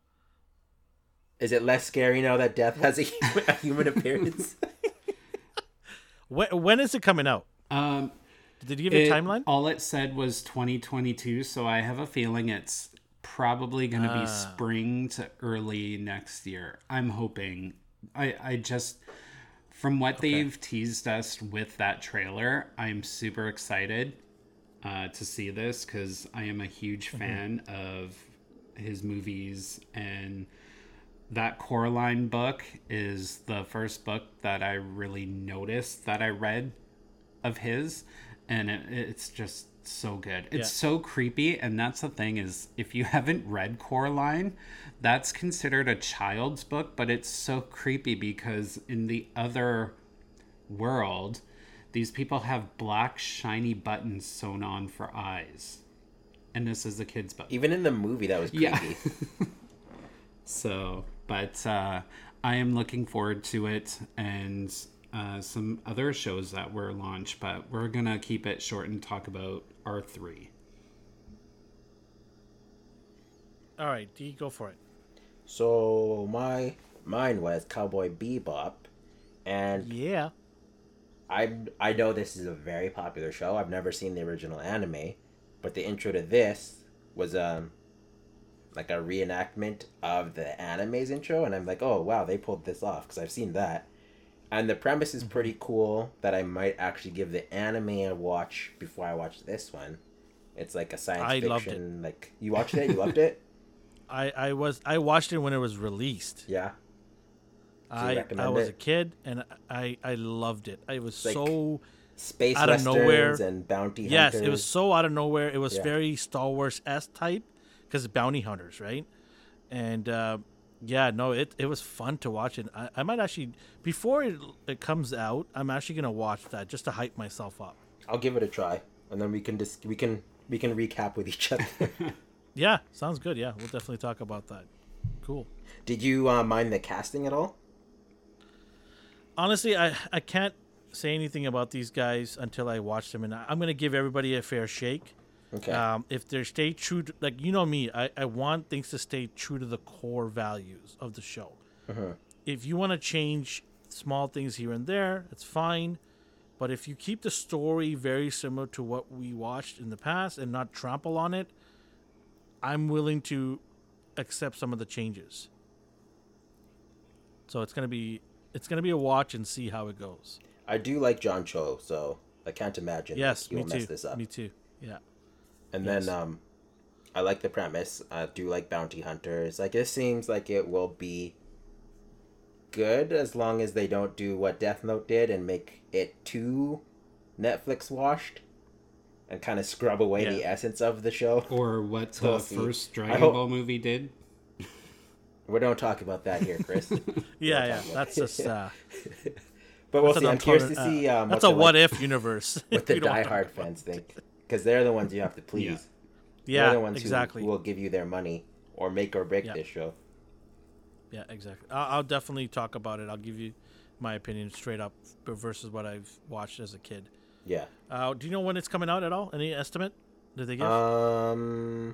is it less scary now that Death has a, a human appearance? when when is it coming out? Um. Did you give it, it a timeline? All it said was twenty twenty-two, so I have a feeling it's probably going to ah. be spring to early next year. I'm hoping. I, I just, from what okay. they've teased us with that trailer, I'm super excited uh, to see this because I am a huge mm-hmm. fan of his movies, and that Coraline book is the first book that I really noticed that I read of his. And it, it's just so good. It's Yeah. so creepy, and that's the thing is, if you haven't read Coraline, that's considered a child's book, but it's so creepy because in the other world, these people have black shiny buttons sewn on for eyes, and this is a kid's book. Even in the movie, that was creepy. Yeah. So, but uh, I am looking forward to it, and uh, some other shows that were launched, but we're gonna keep it short and talk about our three. All right, D, go for it. So my mine was Cowboy Bebop, and Yeah. I I know this is a very popular show. I've never seen the original anime, but the intro to this was um like a reenactment of the anime's intro, and I'm like, oh wow, they pulled this off because I've seen that, and the premise is pretty cool. That I might actually give the anime a watch before I watch this one. It's like a science I fiction. loved it. Like you watched it, you loved it. I, I was I watched it when it was released. Yeah. Do you I I recommend was it? a kid and I I loved it. I was Like, so Space out of westerns nowhere. and bounty yes, hunters. it was so out of nowhere. It was Yeah. very Star Wars S type because bounty hunters, right? And uh, yeah, no, it it was fun to watch it. I, I might actually before it it comes out, I'm actually gonna watch that just to hype myself up. I'll give it a try, and then we can just we can we can recap with each other. Yeah, sounds good. Yeah, we'll definitely talk about that. Cool. Did you uh, mind the casting at all? Honestly, I I can't say anything about these guys until I watch them, and I- I'm gonna give everybody a fair shake. Okay. Um, if they stay true, to, like you know me, I, I want things to stay true to the core values of the show. Uh-huh. If you want to change small things here and there, it's fine. But if you keep the story very similar to what we watched in the past and not trample on it, I'm willing to accept some of the changes. So it's gonna be it's gonna be a watch and see how it goes. I do like John Cho, so I can't imagine Yes, he me will too. mess this up. Me too. Yeah. And yes. then um, I like the premise. I do like bounty hunters. Like it seems like it will be good as long as they don't do what Death Note did and make it too Netflix washed and kind of scrub away Yeah. the essence of the show. Or what So the see, first I Dragon hope- Ball movie did. We don't talk about that here, Chris. Yeah, We'll yeah. talk about That's it. just uh, But we'll that's see. an I'm curious to uncommon- see uh, um, that's what a the, what like, if universe. what the We don't talk diehard about fans it. think, because they're the ones you have to please. Yeah. They're Yeah, the ones exactly. who, who will give you their money or make or break Yeah. this show. Yeah, exactly. I'll, I'll definitely talk about it. I'll give you my opinion straight up versus what I've watched as a kid. Yeah. Uh, do you know when it's coming out at all? Any estimate? Did they give? Um.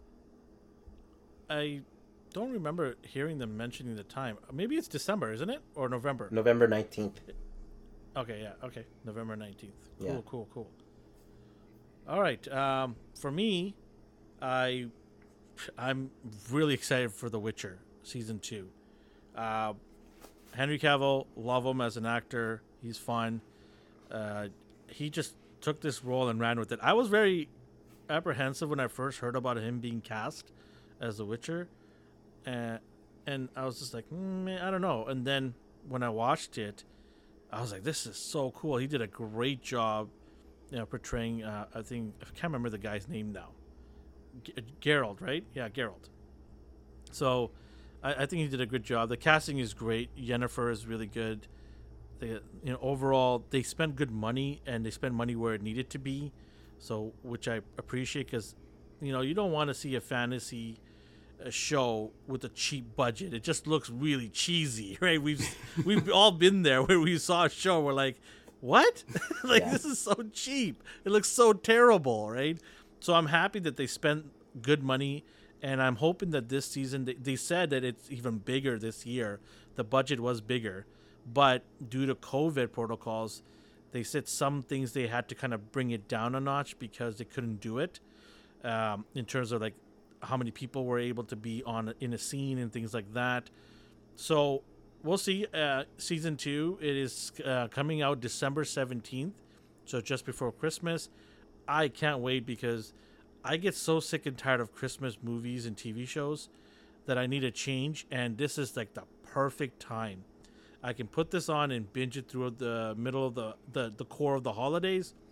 I don't remember hearing them mentioning the time. Maybe it's December, isn't it? Or November? November nineteenth. Okay, yeah. Okay, November nineteenth. Cool, Yeah. cool, cool. All right. Um, for me, I, I'm really excited for The Witcher season two. Uh, Henry Cavill, love him as an actor. He's fun. Uh, he just took this role and ran with it. I was very apprehensive when I first heard about him being cast as The Witcher, and and I was just like, mm, man, I don't know. And then when I watched it, I was like, this is so cool. He did a great job, you know, portraying. Uh, I think I can't remember the guy's name now. G- Geralt, right? Yeah, Geralt. So, I, I think he did a good job. The casting is great. Yennefer is really good. They, you know, overall, they spent good money and they spent money where it needed to be. So, which I appreciate because, you know, you don't want to see a fantasy a show with a cheap budget. It just looks really cheesy, right? We've we've all been there where we saw a show. We're like, what? like Yeah. this is so cheap. It looks so terrible, right? So I'm happy that they spent good money, and I'm hoping that this season they, they said that it's even bigger this year. The budget was bigger, but due to COVID protocols, they said some things they had to kind of bring it down a notch because they couldn't do it um, in terms of like how many people were able to be on in a scene and things like that. So we'll see. Uh, season two, it is uh, coming out December seventeenth, so just before Christmas. I can't wait because I get so sick and tired of Christmas movies and T V shows that I need a change, and this is like the perfect time. I can put this on and binge it through the middle of the, the, the core of the holidays,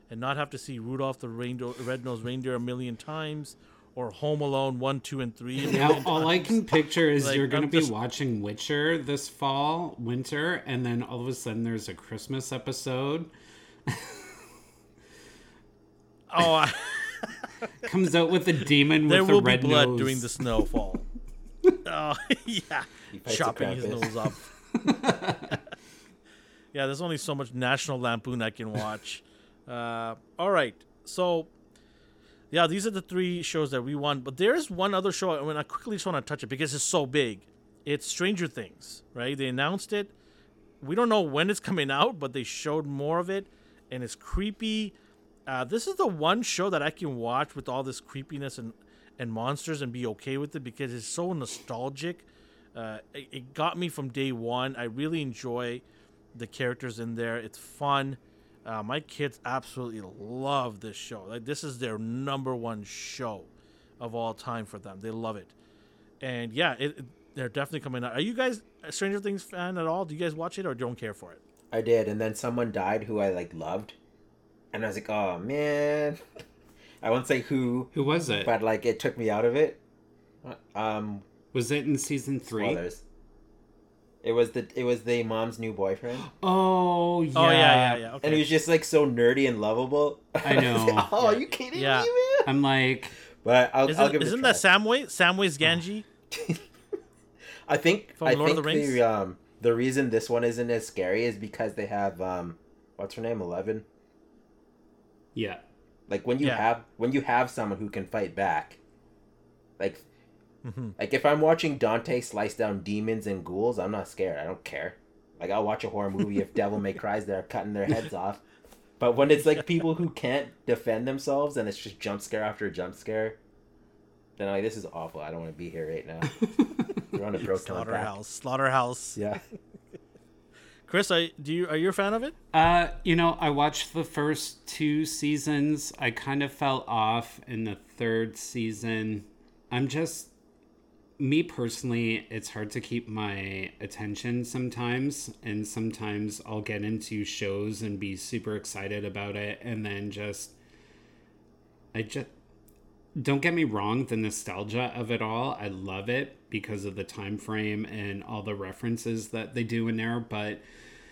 and not have to see Rudolph the Reindeer, Red-Nosed Reindeer a million times, or Home Alone one, two, and three. A Now, all I times. can picture is Like, you're going to I'm be just- watching Witcher this fall, winter, and then all of a sudden there's a Christmas episode. Oh, I, Comes out with a demon there with a will be red blood nose. during the snowfall. Oh, yeah. fights Chopping his Krampus. nose off. Yeah, there's only so much National Lampoon I can watch. Uh, all right. So, yeah, these are the three shows that we want. But there's one other show. I mean, I quickly just want to touch it because it's so big. It's Stranger Things, right? They announced it. We don't know when it's coming out, but they showed more of it. And it's creepy. Uh, this is the one show that I can watch with all this creepiness and, and monsters and be okay with it because it's so nostalgic. Uh, it, it got me from day one. I really enjoy the characters in there. It's fun. Uh, my kids absolutely love this show. Like, this is their number one show of all time for them. They love it. And yeah, it, it, they're definitely coming out. Are you guys a Stranger Things fan at all? Do you guys watch it or don't care for it? I did, and then someone died who I like loved, and I was like, oh man. I won't say who, Who was it? but like it took me out of it. Um, Was it in season three? spoilers. It was the it was the mom's new boyfriend, Oh, yeah. Oh, yeah, yeah, yeah. Okay. and he was just like so nerdy and lovable. I know. was like, oh, are Yeah. you kidding Yeah. me, man? I'm like, But I'll, I'll Isn't, give it isn't a that try. Samway? Samway's Ganji? I think From I Lord of think the Rings? the um the reason this one isn't as scary is because they have um what's her name, Eleven. yeah. Like when you Yeah. have when you have someone who can fight back, like Mm-hmm. like if I'm watching Dante slice down demons and ghouls, I'm not scared. I don't care. Like I'll watch a horror movie if Devil May Cry's there cutting their heads off. But when it's like people who can't defend themselves and it's just jump scare after jump scare, then I'm like, this is awful. I don't want to be here right now. We're on a proton pack. Slaughterhouse. Slaughterhouse. Yeah. Chris, are, do you, are you a fan of it? Uh, you know, I watched the first two seasons. I kind of fell off in the third season. I'm just, me personally, it's hard to keep my attention sometimes. And sometimes I'll get into shows and be super excited about it. And then just, I just, don't get me wrong, the nostalgia of it all, I love it because of the time frame and all the references that they do in there. But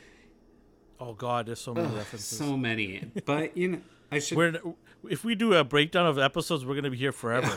Oh, God, there's so many references. so many. But, you know, I should... We're, if we do a breakdown of episodes, we're going to be here forever.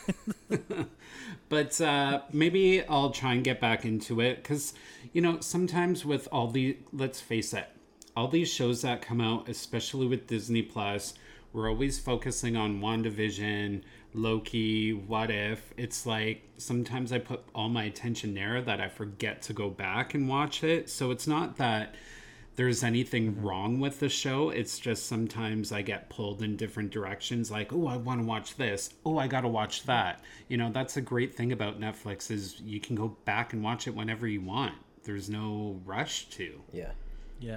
But uh, maybe I'll try and get back into it. Because, you know, sometimes with all the... Let's face it. All these shows that come out, especially with Disney Plus, we're always focusing on WandaVision, Loki, What If. It's like sometimes I put all my attention there that I forget to go back and watch it. So it's not that there's anything wrong with the show. It's just sometimes I get pulled in different directions. Like, oh, I want to watch this. Oh, I got to watch that. You know, that's a great thing about Netflix is you can go back and watch it whenever you want. There's no rush to. Yeah. Yeah.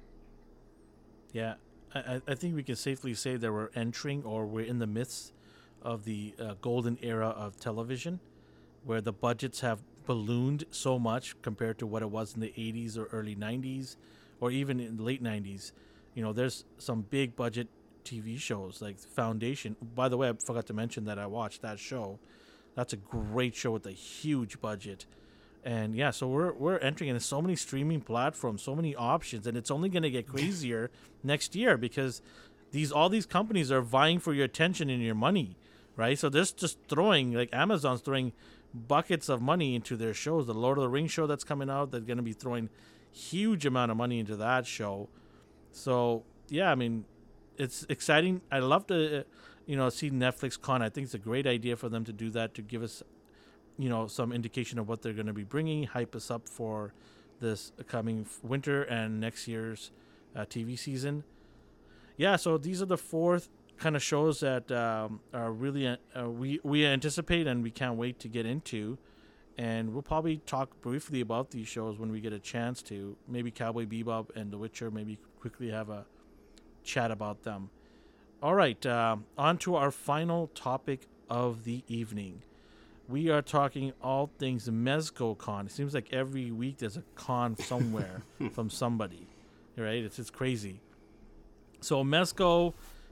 Yeah. I, I- I think we can safely say that we're entering or we're in the midst of the uh, golden era of television where the budgets have ballooned so much compared to what it was in the eighties or early nineties or even in the late nineties. You know, there's some big budget T V shows like Foundation. By the way, I forgot to mention that I watched that show. That's a great show with a huge budget. And yeah, so we're we're entering in so many streaming platforms, so many options, and it's only going to get crazier next year because these all these companies are vying for your attention and your money, right? So they're just throwing, like Amazon's throwing buckets of money into their shows. The Lord of the Rings show that's coming out, they're going to be throwing huge amount of money into that show. So yeah, I mean, it's exciting. I love to, uh, you know, see Netflix Con. I think it's a great idea for them to do that to give us, you know, some indication of what they're going to be bringing, hype us up for this coming f- winter and next year's uh, T V season. Yeah, so these are the fourth kind of shows that um, are really uh, uh, we we anticipate and we can't wait to get into, and we'll probably talk briefly about these shows when we get a chance to. Maybe Cowboy Bebop and The Witcher. Maybe quickly have a chat about them. All right, um, on to our final topic of the evening. We are talking all things MezcoCon. It seems like every week there's a con somewhere from somebody, right? It's it's crazy. So Mezco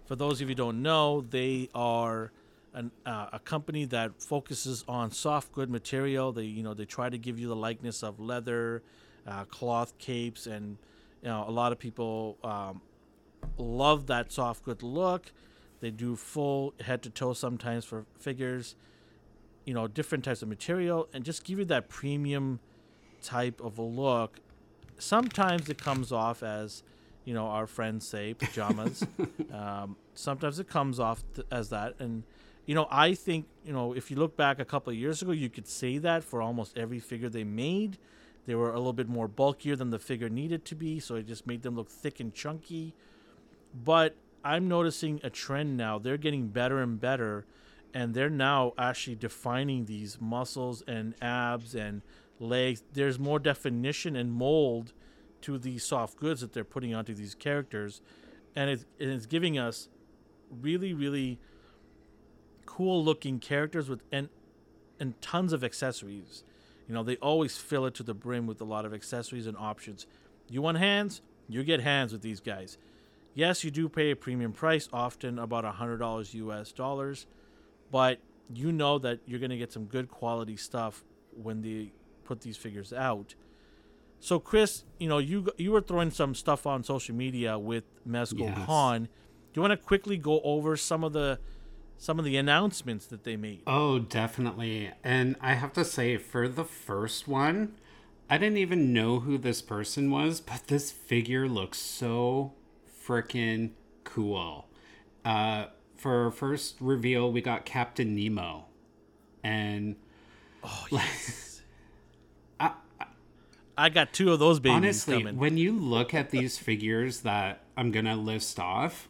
For those of you who don't know, they are an, uh, a company that focuses on soft good material. They, you know, they try to give you the likeness of leather, uh, cloth capes, and you know, a lot of people um, love that soft good look. They do full head to toe sometimes for figures, you know, different types of material, and just give you that premium type of a look. Sometimes it comes off as, you know, our friends say, pajamas. um, sometimes it comes off th- as that. And, you know, I think, you know, if you look back a couple of years ago, you could say that for almost every figure they made. They were a little bit more bulkier than the figure needed to be, so it just made them look thick and chunky. But I'm noticing a trend now. They're getting better and better, and they're now actually defining these muscles and abs and legs. There's more definition and mold to these soft goods that they're putting onto these characters, and it's, and it's giving us really, really cool looking characters with and and tons of accessories. You know, they always fill it to the brim with a lot of accessories and options. You want hands? You get hands with these guys. Yes, you do pay a premium price, often about one hundred dollars U S dollars, but you know that you're going to get some good quality stuff when they put these figures out. So, Chris, you know, you you were throwing some stuff on social media with Mezco Yes. Con. Do you want to quickly go over some of the some of the announcements that they made? Oh, definitely. And I have to say, for the first one, I didn't even know who this person was, but this figure looks so freaking cool. Uh, for our first reveal, we got Captain Nemo. And Oh, yes. I, I got two of those babies honestly, coming. when you look at these figures that I'm going to list off,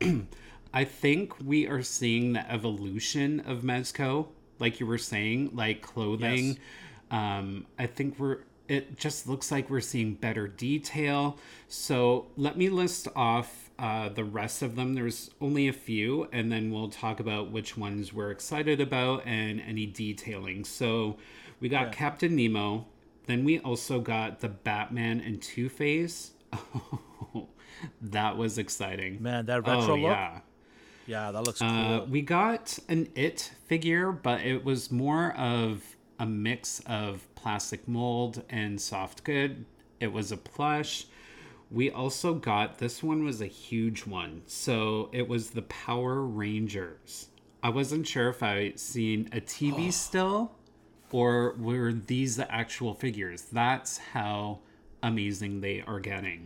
I think we are seeing the evolution of Mezco, like you were saying, like clothing. Yes. Um, I think we're, it just looks like we're seeing better detail. So let me list off uh, the rest of them. There's only a few, and then we'll talk about which ones we're excited about and any detailing. So we got Yeah. Captain Nemo. Then we also got the Batman and Two-Face. Oh, that was exciting. Man, that retro oh, look? Yeah. Yeah, that looks cool. Uh, we got an It figure, but it was more of a mix of plastic mold and soft good. It was a plush. We also got, this one was a huge one. So it was the Power Rangers. I wasn't sure if I seen a T V still or were these the actual figures. That's how amazing they are getting.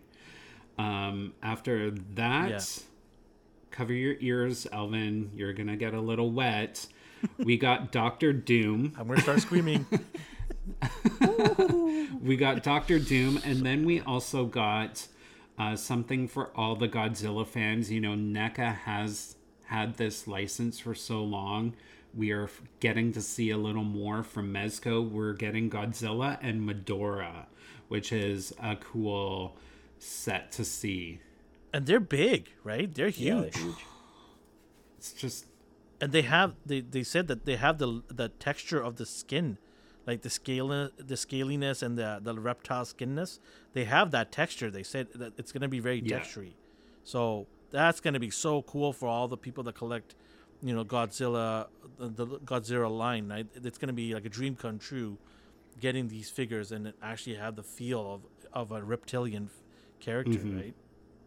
Um, after that, Yeah. cover your ears, Elvin. You're going to get a little wet. We got Doctor Doom. I'm going to start screaming. We got Doctor Doom. And then we also got uh, something for all the Godzilla fans. You know, NECA has had this license for so long. We are getting to see a little more from Mezco. We're getting Godzilla and Medora, which is a cool set to see. And they're big, right? They're Yeah, huge. they're huge. It's just, And they have they, they said that they have the the texture of the skin, like the scale the scaliness and the the reptile skinness. They have that texture. They said that it's going to be very Yeah. textury. So that's going to be so cool for all the people that collect, you know, Godzilla, the, the Godzilla line. Right? It's going to be like a dream come true, getting these figures and actually have the feel of of a reptilian character, Mhm. right?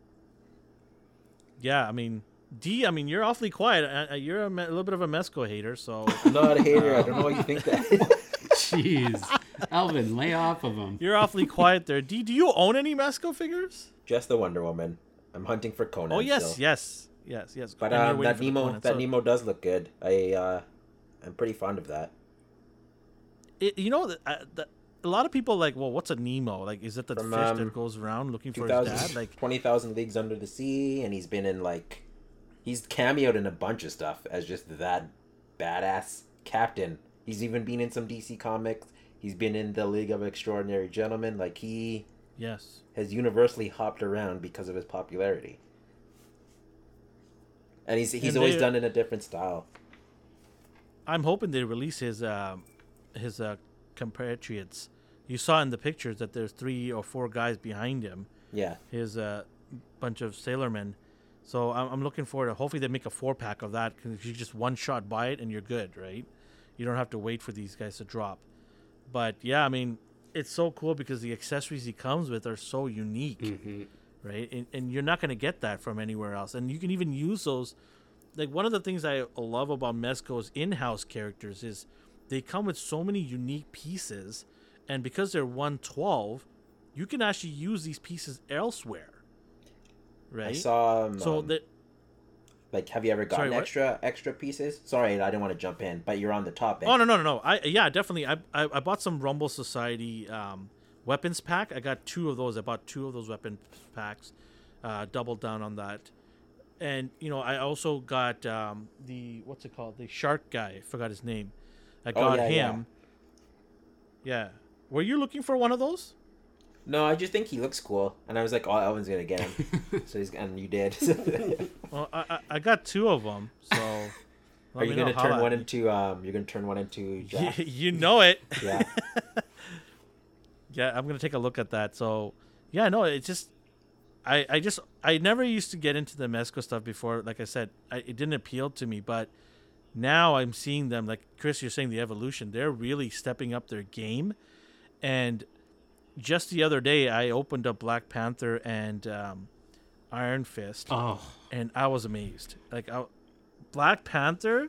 Yeah, I mean, D, I mean, you're awfully quiet. Uh, uh, you're a, me- a little bit of a Mezco hater, so I'm not a hater. I don't know why you think that. jeez. Elvin, lay off of him. you're awfully quiet there. D, do you own any Mezco figures? Just the Wonder Woman. I'm hunting for Conan. Oh, yes, still. yes, yes, yes. But And you're um, waiting that for the Nemo, Conan, that so Nemo does look good. I uh, I'm pretty fond of that. It, you know, the, uh, the, a lot of people like, well, what's a Nemo? Like, is it the From, fish um, that goes around looking for two his thousand, dad? Like, twenty thousand Leagues Under the Sea, and he's been in like, he's cameoed in a bunch of stuff as just that badass captain. He's even been in some D C comics. He's been in the League of Extraordinary Gentlemen. Like, he yes. has universally hopped around because of his popularity. And he's he's And always they- done it in a different style. I'm hoping they release his uh, his uh, compatriots. You saw in the pictures that there's three or four guys behind him. Yeah. His uh, bunch of sailormen. So I'm, I'm looking forward to. Hopefully, they make a four pack of that because you just one shot buy it and you're good, right? You don't have to wait for these guys to drop. But yeah, I mean, it's so cool because the accessories he comes with are so unique, Mm-hmm. right? And, and you're not going to get that from anywhere else. And you can even use those. Like, one of the things I love about Mezco's in-house characters is they come with so many unique pieces, and because they're one twelve, you can actually use these pieces elsewhere, right? I saw. Um, so um, that like, have you ever gotten Sorry, what? extra extra pieces? Sorry, I didn't want to jump in, but you're on the topic. oh no no no no I yeah definitely I I, I bought some Rumble Society um, weapons pack. I got two of those. I bought two of those weapon packs. Uh, doubled down on that. And, you know, I also got um, the, what's it called? The shark guy. I forgot his name. I Oh, got yeah, him. Yeah. Were you looking for one of those? No, I just think he looks cool, and I was like, "Oh, Elvin's gonna get him." So he's and you did. Well, I, I, I got two of them, so... let Are you me know. gonna Holla turn at one me. into um? You're gonna turn one into Jack. You, you know it. Yeah. Yeah, I'm going to take a look at that. So, yeah, no, it's just... I, I just... I never used to get into the Mezco stuff before. Like I said, I, it didn't appeal to me, but now I'm seeing them. Like, Chris, you're saying the evolution. They're really stepping up their game. And just the other day, I opened up Black Panther and um, Iron Fist, Oh, and I was amazed. Like, I, Black Panther...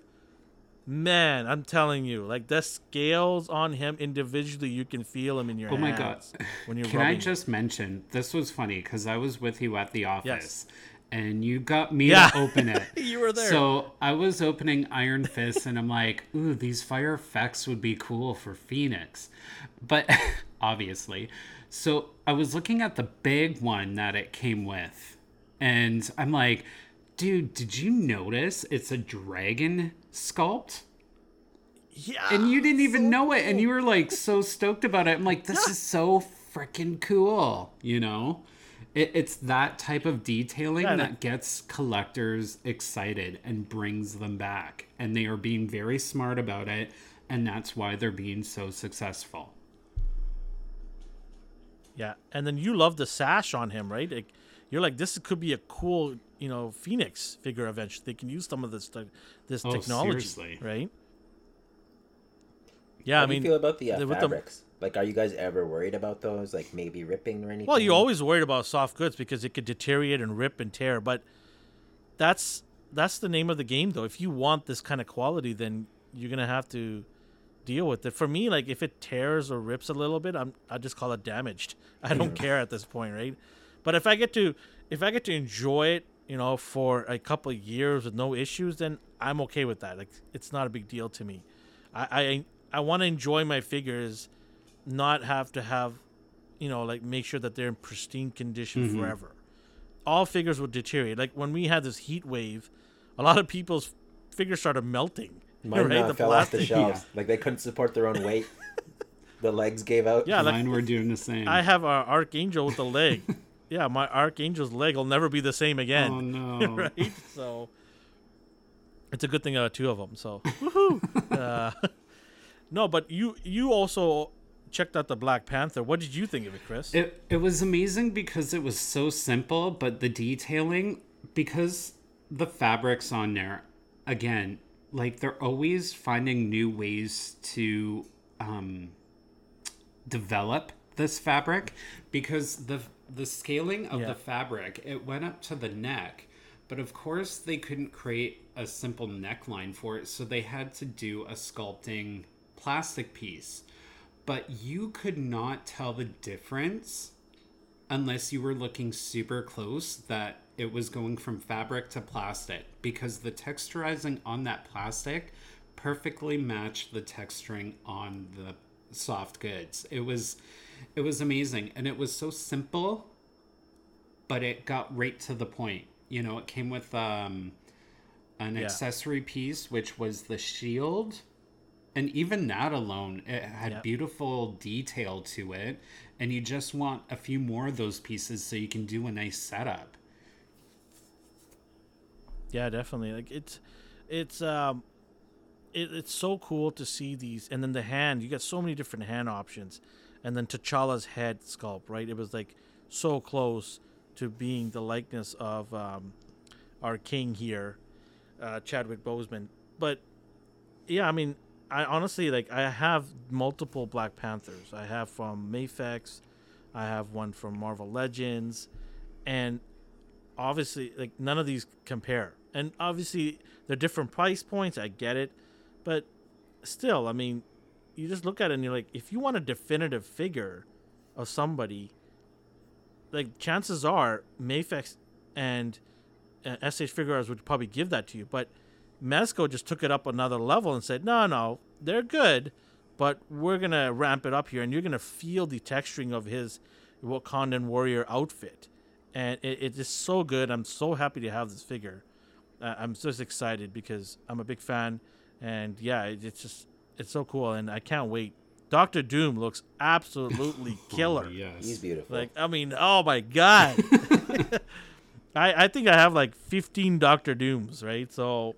Man, I'm telling you, like the scales on him individually, you can feel him in your oh my hands God. when you're Can rubbing I it. just mention, this was funny because I was with you at the office Yes. and you got me Yeah. to open it. You were there. So I was opening Iron Fist and I'm like, ooh, these fire effects would be cool for Phoenix. But obviously. So I was looking at the big one that it came with. And I'm like, dude, did you notice it's a dragon sculpt? Yeah, And you didn't even so know it, and cool. you were like so stoked about it. I'm like, this is so freaking cool, you know? It, it's that type of detailing Yeah, that like- gets collectors excited and brings them back. And they are being very smart about it, and that's why they're being so successful. Yeah, and then you love the sash on him, right? Like, you're like, this could be a cool, you know, Phoenix figure eventually. They can use some of this te- this Oh, technology, seriously. right? Yeah, How I do mean, you feel about the, uh, the- with the- fabrics? Like, are you guys ever worried about those? Like, maybe ripping or anything? well, you're always worried about soft goods because it could deteriorate and rip and tear, but that's that's the name of the game, though. If you want this kind of quality, then you're gonna have to deal with it. For me, like, if it tears or rips a little bit, I'm I just call it damaged. I don't care at this point, right? But if I get to if I get to enjoy it, you know, for a couple of years with no issues, then I'm okay with that. Like, it's not a big deal to me. I I, I want to enjoy my figures, not have to have, you know, like, make sure that they're in pristine condition Mm-hmm. forever. All figures will deteriorate. Like, when we had this heat wave, a lot of people's figures started melting. Mine right? uh, The fell off the plastic. shelves. Like, they couldn't support their own weight. The legs gave out. Yeah, like, Mine were doing the same. I have our Archangel with the leg. Yeah, my Archangel's leg will never be the same again. Oh, no. Right? So it's a good thing I have two of them. So woohoo! uh, no, but you you also checked out the Black Panther. What did you think of it, Chris? It it was amazing because it was so simple, but the detailing, because the fabrics on there, again, like, they're always finding new ways to um, develop this fabric, because the the scaling of Yeah. the fabric, it went up to the neck, but of course they couldn't create a simple neckline for it, so they had to do a sculpting plastic piece. But you could not tell the difference unless you were looking super close that it was going from fabric to plastic, because the texturizing on that plastic perfectly matched the texturing on the soft goods. It was it was amazing, and it was so simple, but it got right to the point. You know, it came with um an Yeah. accessory piece, which was the shield. And even that alone, it had Yep. beautiful detail to it. And you just want a few more of those pieces so you can do a nice setup. Yeah, definitely. Like, it's it's um it, it's so cool to see these. And then the hand, you got so many different hand options. And then T'Challa's head sculpt, right? It was like so close to being the likeness of um our king here, uh, Chadwick Boseman. But yeah, I mean, I honestly like I have multiple Black Panthers. I have from Mafex, I have one from Marvel Legends, and obviously like none of these compare. And obviously they're different price points. I get it, but still, I mean, you just look at it and you're like, if you want a definitive figure of somebody, like chances are Mafex and uh, S H Figuarts would probably give that to you, but Mezco just took it up another level and said, no, no, they're good, but we're going to ramp it up here, and you're going to feel the texturing of his Wakandan warrior outfit. And it, it's just so good. I'm so happy to have this figure. Uh, I'm just excited because I'm a big fan. And, yeah, it, it's just it's so cool, and I can't wait. Doctor Doom looks absolutely killer. Oh, yes. He's beautiful. Like, I mean, oh, my God. I, I think I have like fifteen Doctor Dooms, right? So...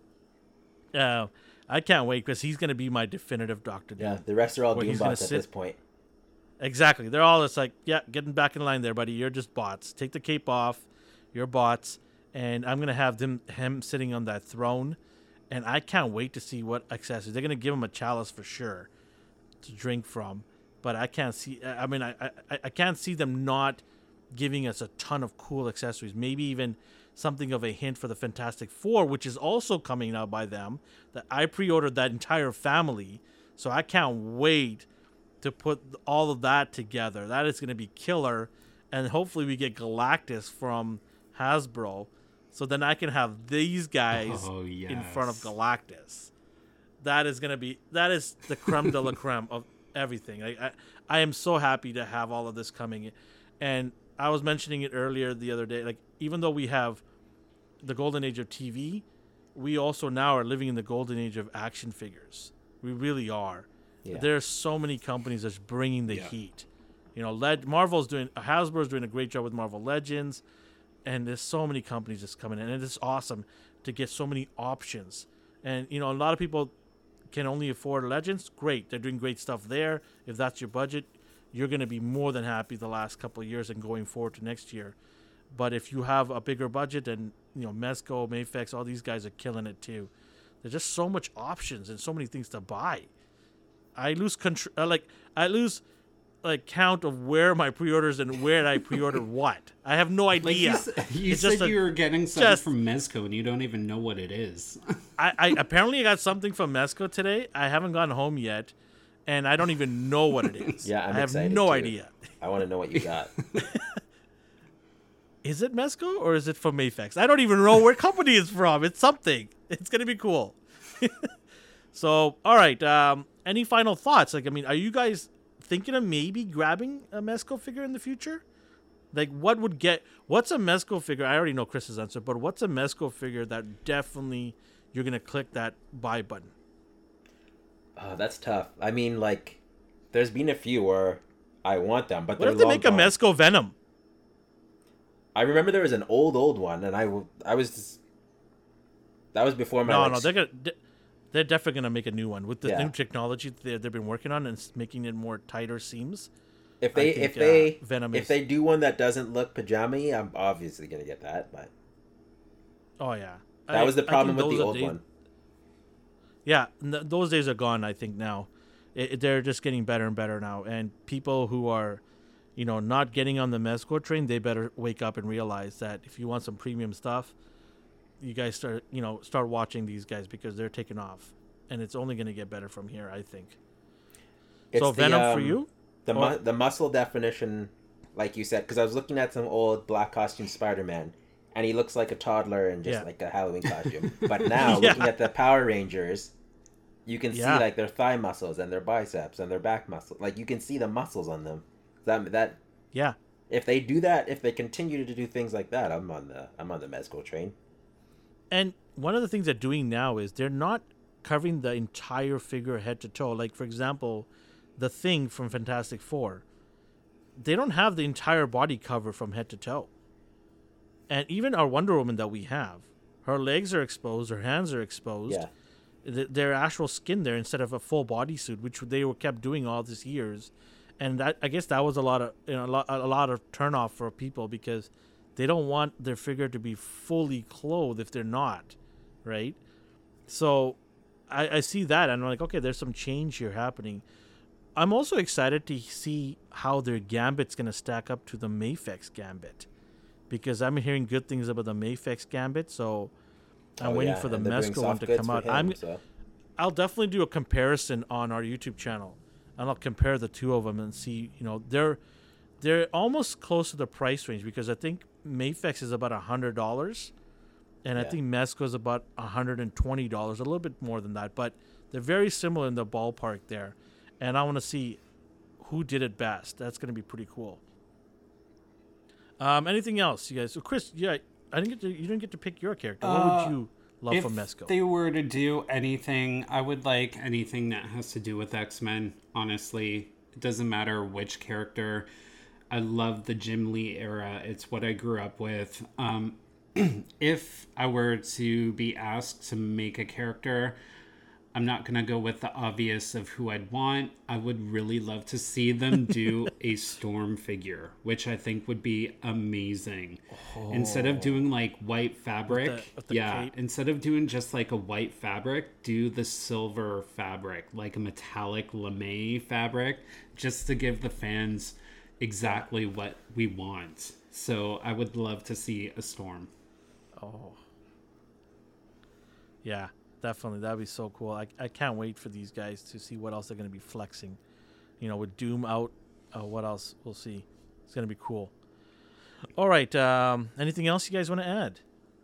Uh, I can't wait because he's going to be my definitive Doctor Doom. Yeah, the rest are all Where he's Doombots gonna at sit- this point. Exactly. They're all just like, yeah, getting back in line there, buddy. You're just bots. Take the cape off. You're bots. And I'm going to have them him sitting on that throne. And I can't wait to see what accessories. They're going to give him a chalice for sure to drink from. But I can't see, I mean, I, I, I can't see them not giving us a ton of cool accessories. Maybe even something of a hint for the Fantastic Four, which is also coming out by them. That I pre-ordered that entire family, so I can't wait to put all of that together. That is going to be killer, and hopefully we get Galactus from Hasbro, so then I can have these guys Oh, in front of yes. Galactus. That is going to be that is the creme de la creme of everything. I, I I am so happy to have all of this coming in, and I was mentioning it earlier the other day. Like, even though we have the golden age of T V, we also now are living in the golden age of action figures. We really are. Yeah. There's so many companies that's bringing the Yeah. heat. You know, Led Marvel's doing Hasbro's doing a great job with Marvel Legends, and there's so many companies that's coming in, and it's awesome to get so many options. And you know, a lot of people can only afford Legends. Great, they're doing great stuff there. If that's your budget, you're going to be more than happy the last couple of years and going forward to next year. But if you have a bigger budget, and you know, Mezco, Mafex, all these guys are killing it too. There's just so much options and so many things to buy. I lose control, uh, like I lose like count of where my pre-orders and where I pre-ordered what. I have no Like idea. you, s- you It's said just a- you were getting something just- from Mezco and you don't even know what it is. I, I apparently I got something from Mezco today. I haven't gone home yet, and I don't even know what it is. Yeah, I'm I have excited no too. idea. I want to know what you got. Is it Mezco or is it from Mafex? I don't even know where company it's from. It's something. It's gonna be cool. So, all right. Um, any final thoughts? Like, I mean, are you guys thinking of maybe grabbing a Mezco figure in the future? Like, what would get? What's a Mezco figure? I already know Chris's answer, but what's a Mezco figure that definitely you're gonna click that buy button? Oh, that's tough. I mean, like, there's been a few where I want them, but What they're if they long make a gone. Mezco Venom? I remember there was an old, old one, and I, w- I was just, that was before my No, like, no, they're gonna. de- They're definitely gonna make a new one with the Yeah. new technology they they've been working on and s- making it more tighter seams. if they I think, if they uh, Venom if is- they do one that doesn't look pajama-y, I'm obviously gonna get that. But Oh yeah, that I- was the I problem think with those the are old days- one. Yeah, n- those days are gone. I think now, it, it- they're just getting better and better now. And people who are, you know, not getting on the Mezco train, they better wake up and realize that if you want some premium stuff, you guys start, you know, start watching these guys because they're taking off, and it's only going to get better from here. I think. It's so the, Venom for um, you? The Or- mu- the muscle definition, like you said, because I was looking at some old black costume Spider-Man, and he looks like a toddler in just Yeah. like a Halloween costume. But now, Yeah. looking at the Power Rangers, you can Yeah. see like their thigh muscles and their biceps and their back muscles. Like you can see the muscles on them. That that Yeah. if they do that, if they continue to do things like that, I'm on the I'm on the Mezco train. And one of the things they're doing now is they're not covering the entire figure head to toe. Like, for example, the Thing from Fantastic Four. They don't have the entire body cover from head to toe. And even our Wonder Woman that we have, her legs are exposed, her hands are exposed. Yeah. Th- Their actual skin there instead of a full bodysuit, which they were kept doing all these years. And that I guess that was a lot of you know a lot, a lot of turnoff for people because they don't want their figure to be fully clothed if they're not, right? So I, I see that, and I'm like, okay, there's some change here happening. I'm also excited to see how their Gambit's going to stack up to the Mafex Gambit, because I'm hearing good things about the Mafex Gambit, so I'm Oh, waiting yeah, for the and they're doing Mezco one soft to goods come for out. him, I'm, so. I'll definitely do a comparison on our YouTube channel, and I'll compare the two of them and see, you know, they're they're almost close to the price range, because I think Mafex is about one hundred dollars, and I Yeah. think Mezco is about one hundred twenty dollars, a little bit more than that, but they're very similar in the ballpark there. And I want to see who did it best. That's going to be pretty cool. Um, anything else, you guys? So Chris, yeah, I didn't get to, you didn't get to pick your character. What Uh, would you love if from Mezco? they were to do anything, I would like anything that has to do with X-Men, honestly. It doesn't matter which character. I love the Jim Lee era. It's what I grew up with. Um, if I were to be asked to make a character, I'm not going to go with the obvious of who I'd want. I would really love to see them do a Storm figure, which I think would be amazing. Oh. Instead of doing like white fabric, With the- with the yeah, cape. instead of doing just like a white fabric, do the silver fabric, like a metallic lame fabric, just to give the fans exactly what we want. So I would love to see a Storm. Oh. Yeah, definitely. That'd be so cool. I, I can't wait for these guys to see what else they're going to be flexing. You know, with Doom out, uh, what else? We'll see. It's going to be cool. All right. Um, anything else you guys want to add?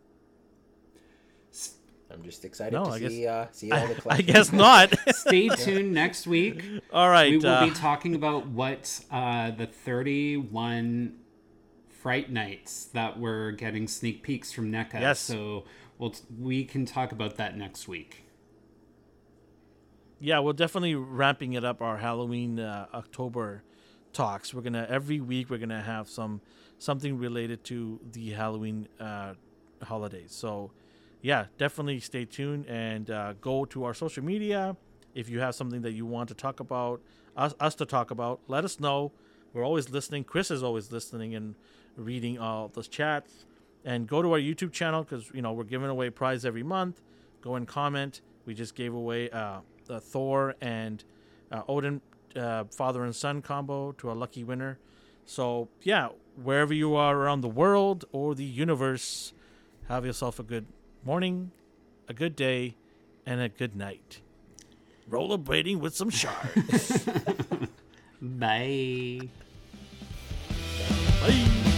I'm just excited No, to I see, guess- uh, see all the I collections. guess not. Stay tuned next week. All right. We will uh, be talking about what uh, the thirty-one Fright Nights that we're getting sneak peeks from NECA. Yes. So we'll we can talk about that next week. Yeah, we're definitely ramping it up, our Halloween uh, October talks. We're gonna every week we're gonna have some something related to the Halloween uh, holidays. So yeah, definitely stay tuned and uh, go to our social media. If you have something that you want to talk about, us, us to talk about, let us know. We're always listening. Chris is always listening and reading all those chats. And go to our YouTube channel, because you know we're giving away a prize every month. Go and comment. We just gave away uh, the Thor and uh, Odin uh, father and son combo to a lucky winner. So yeah, wherever you are around the world or the universe, have yourself a good morning, a good day, and a good night. Rollerblading with some sharks. Bye. Bye.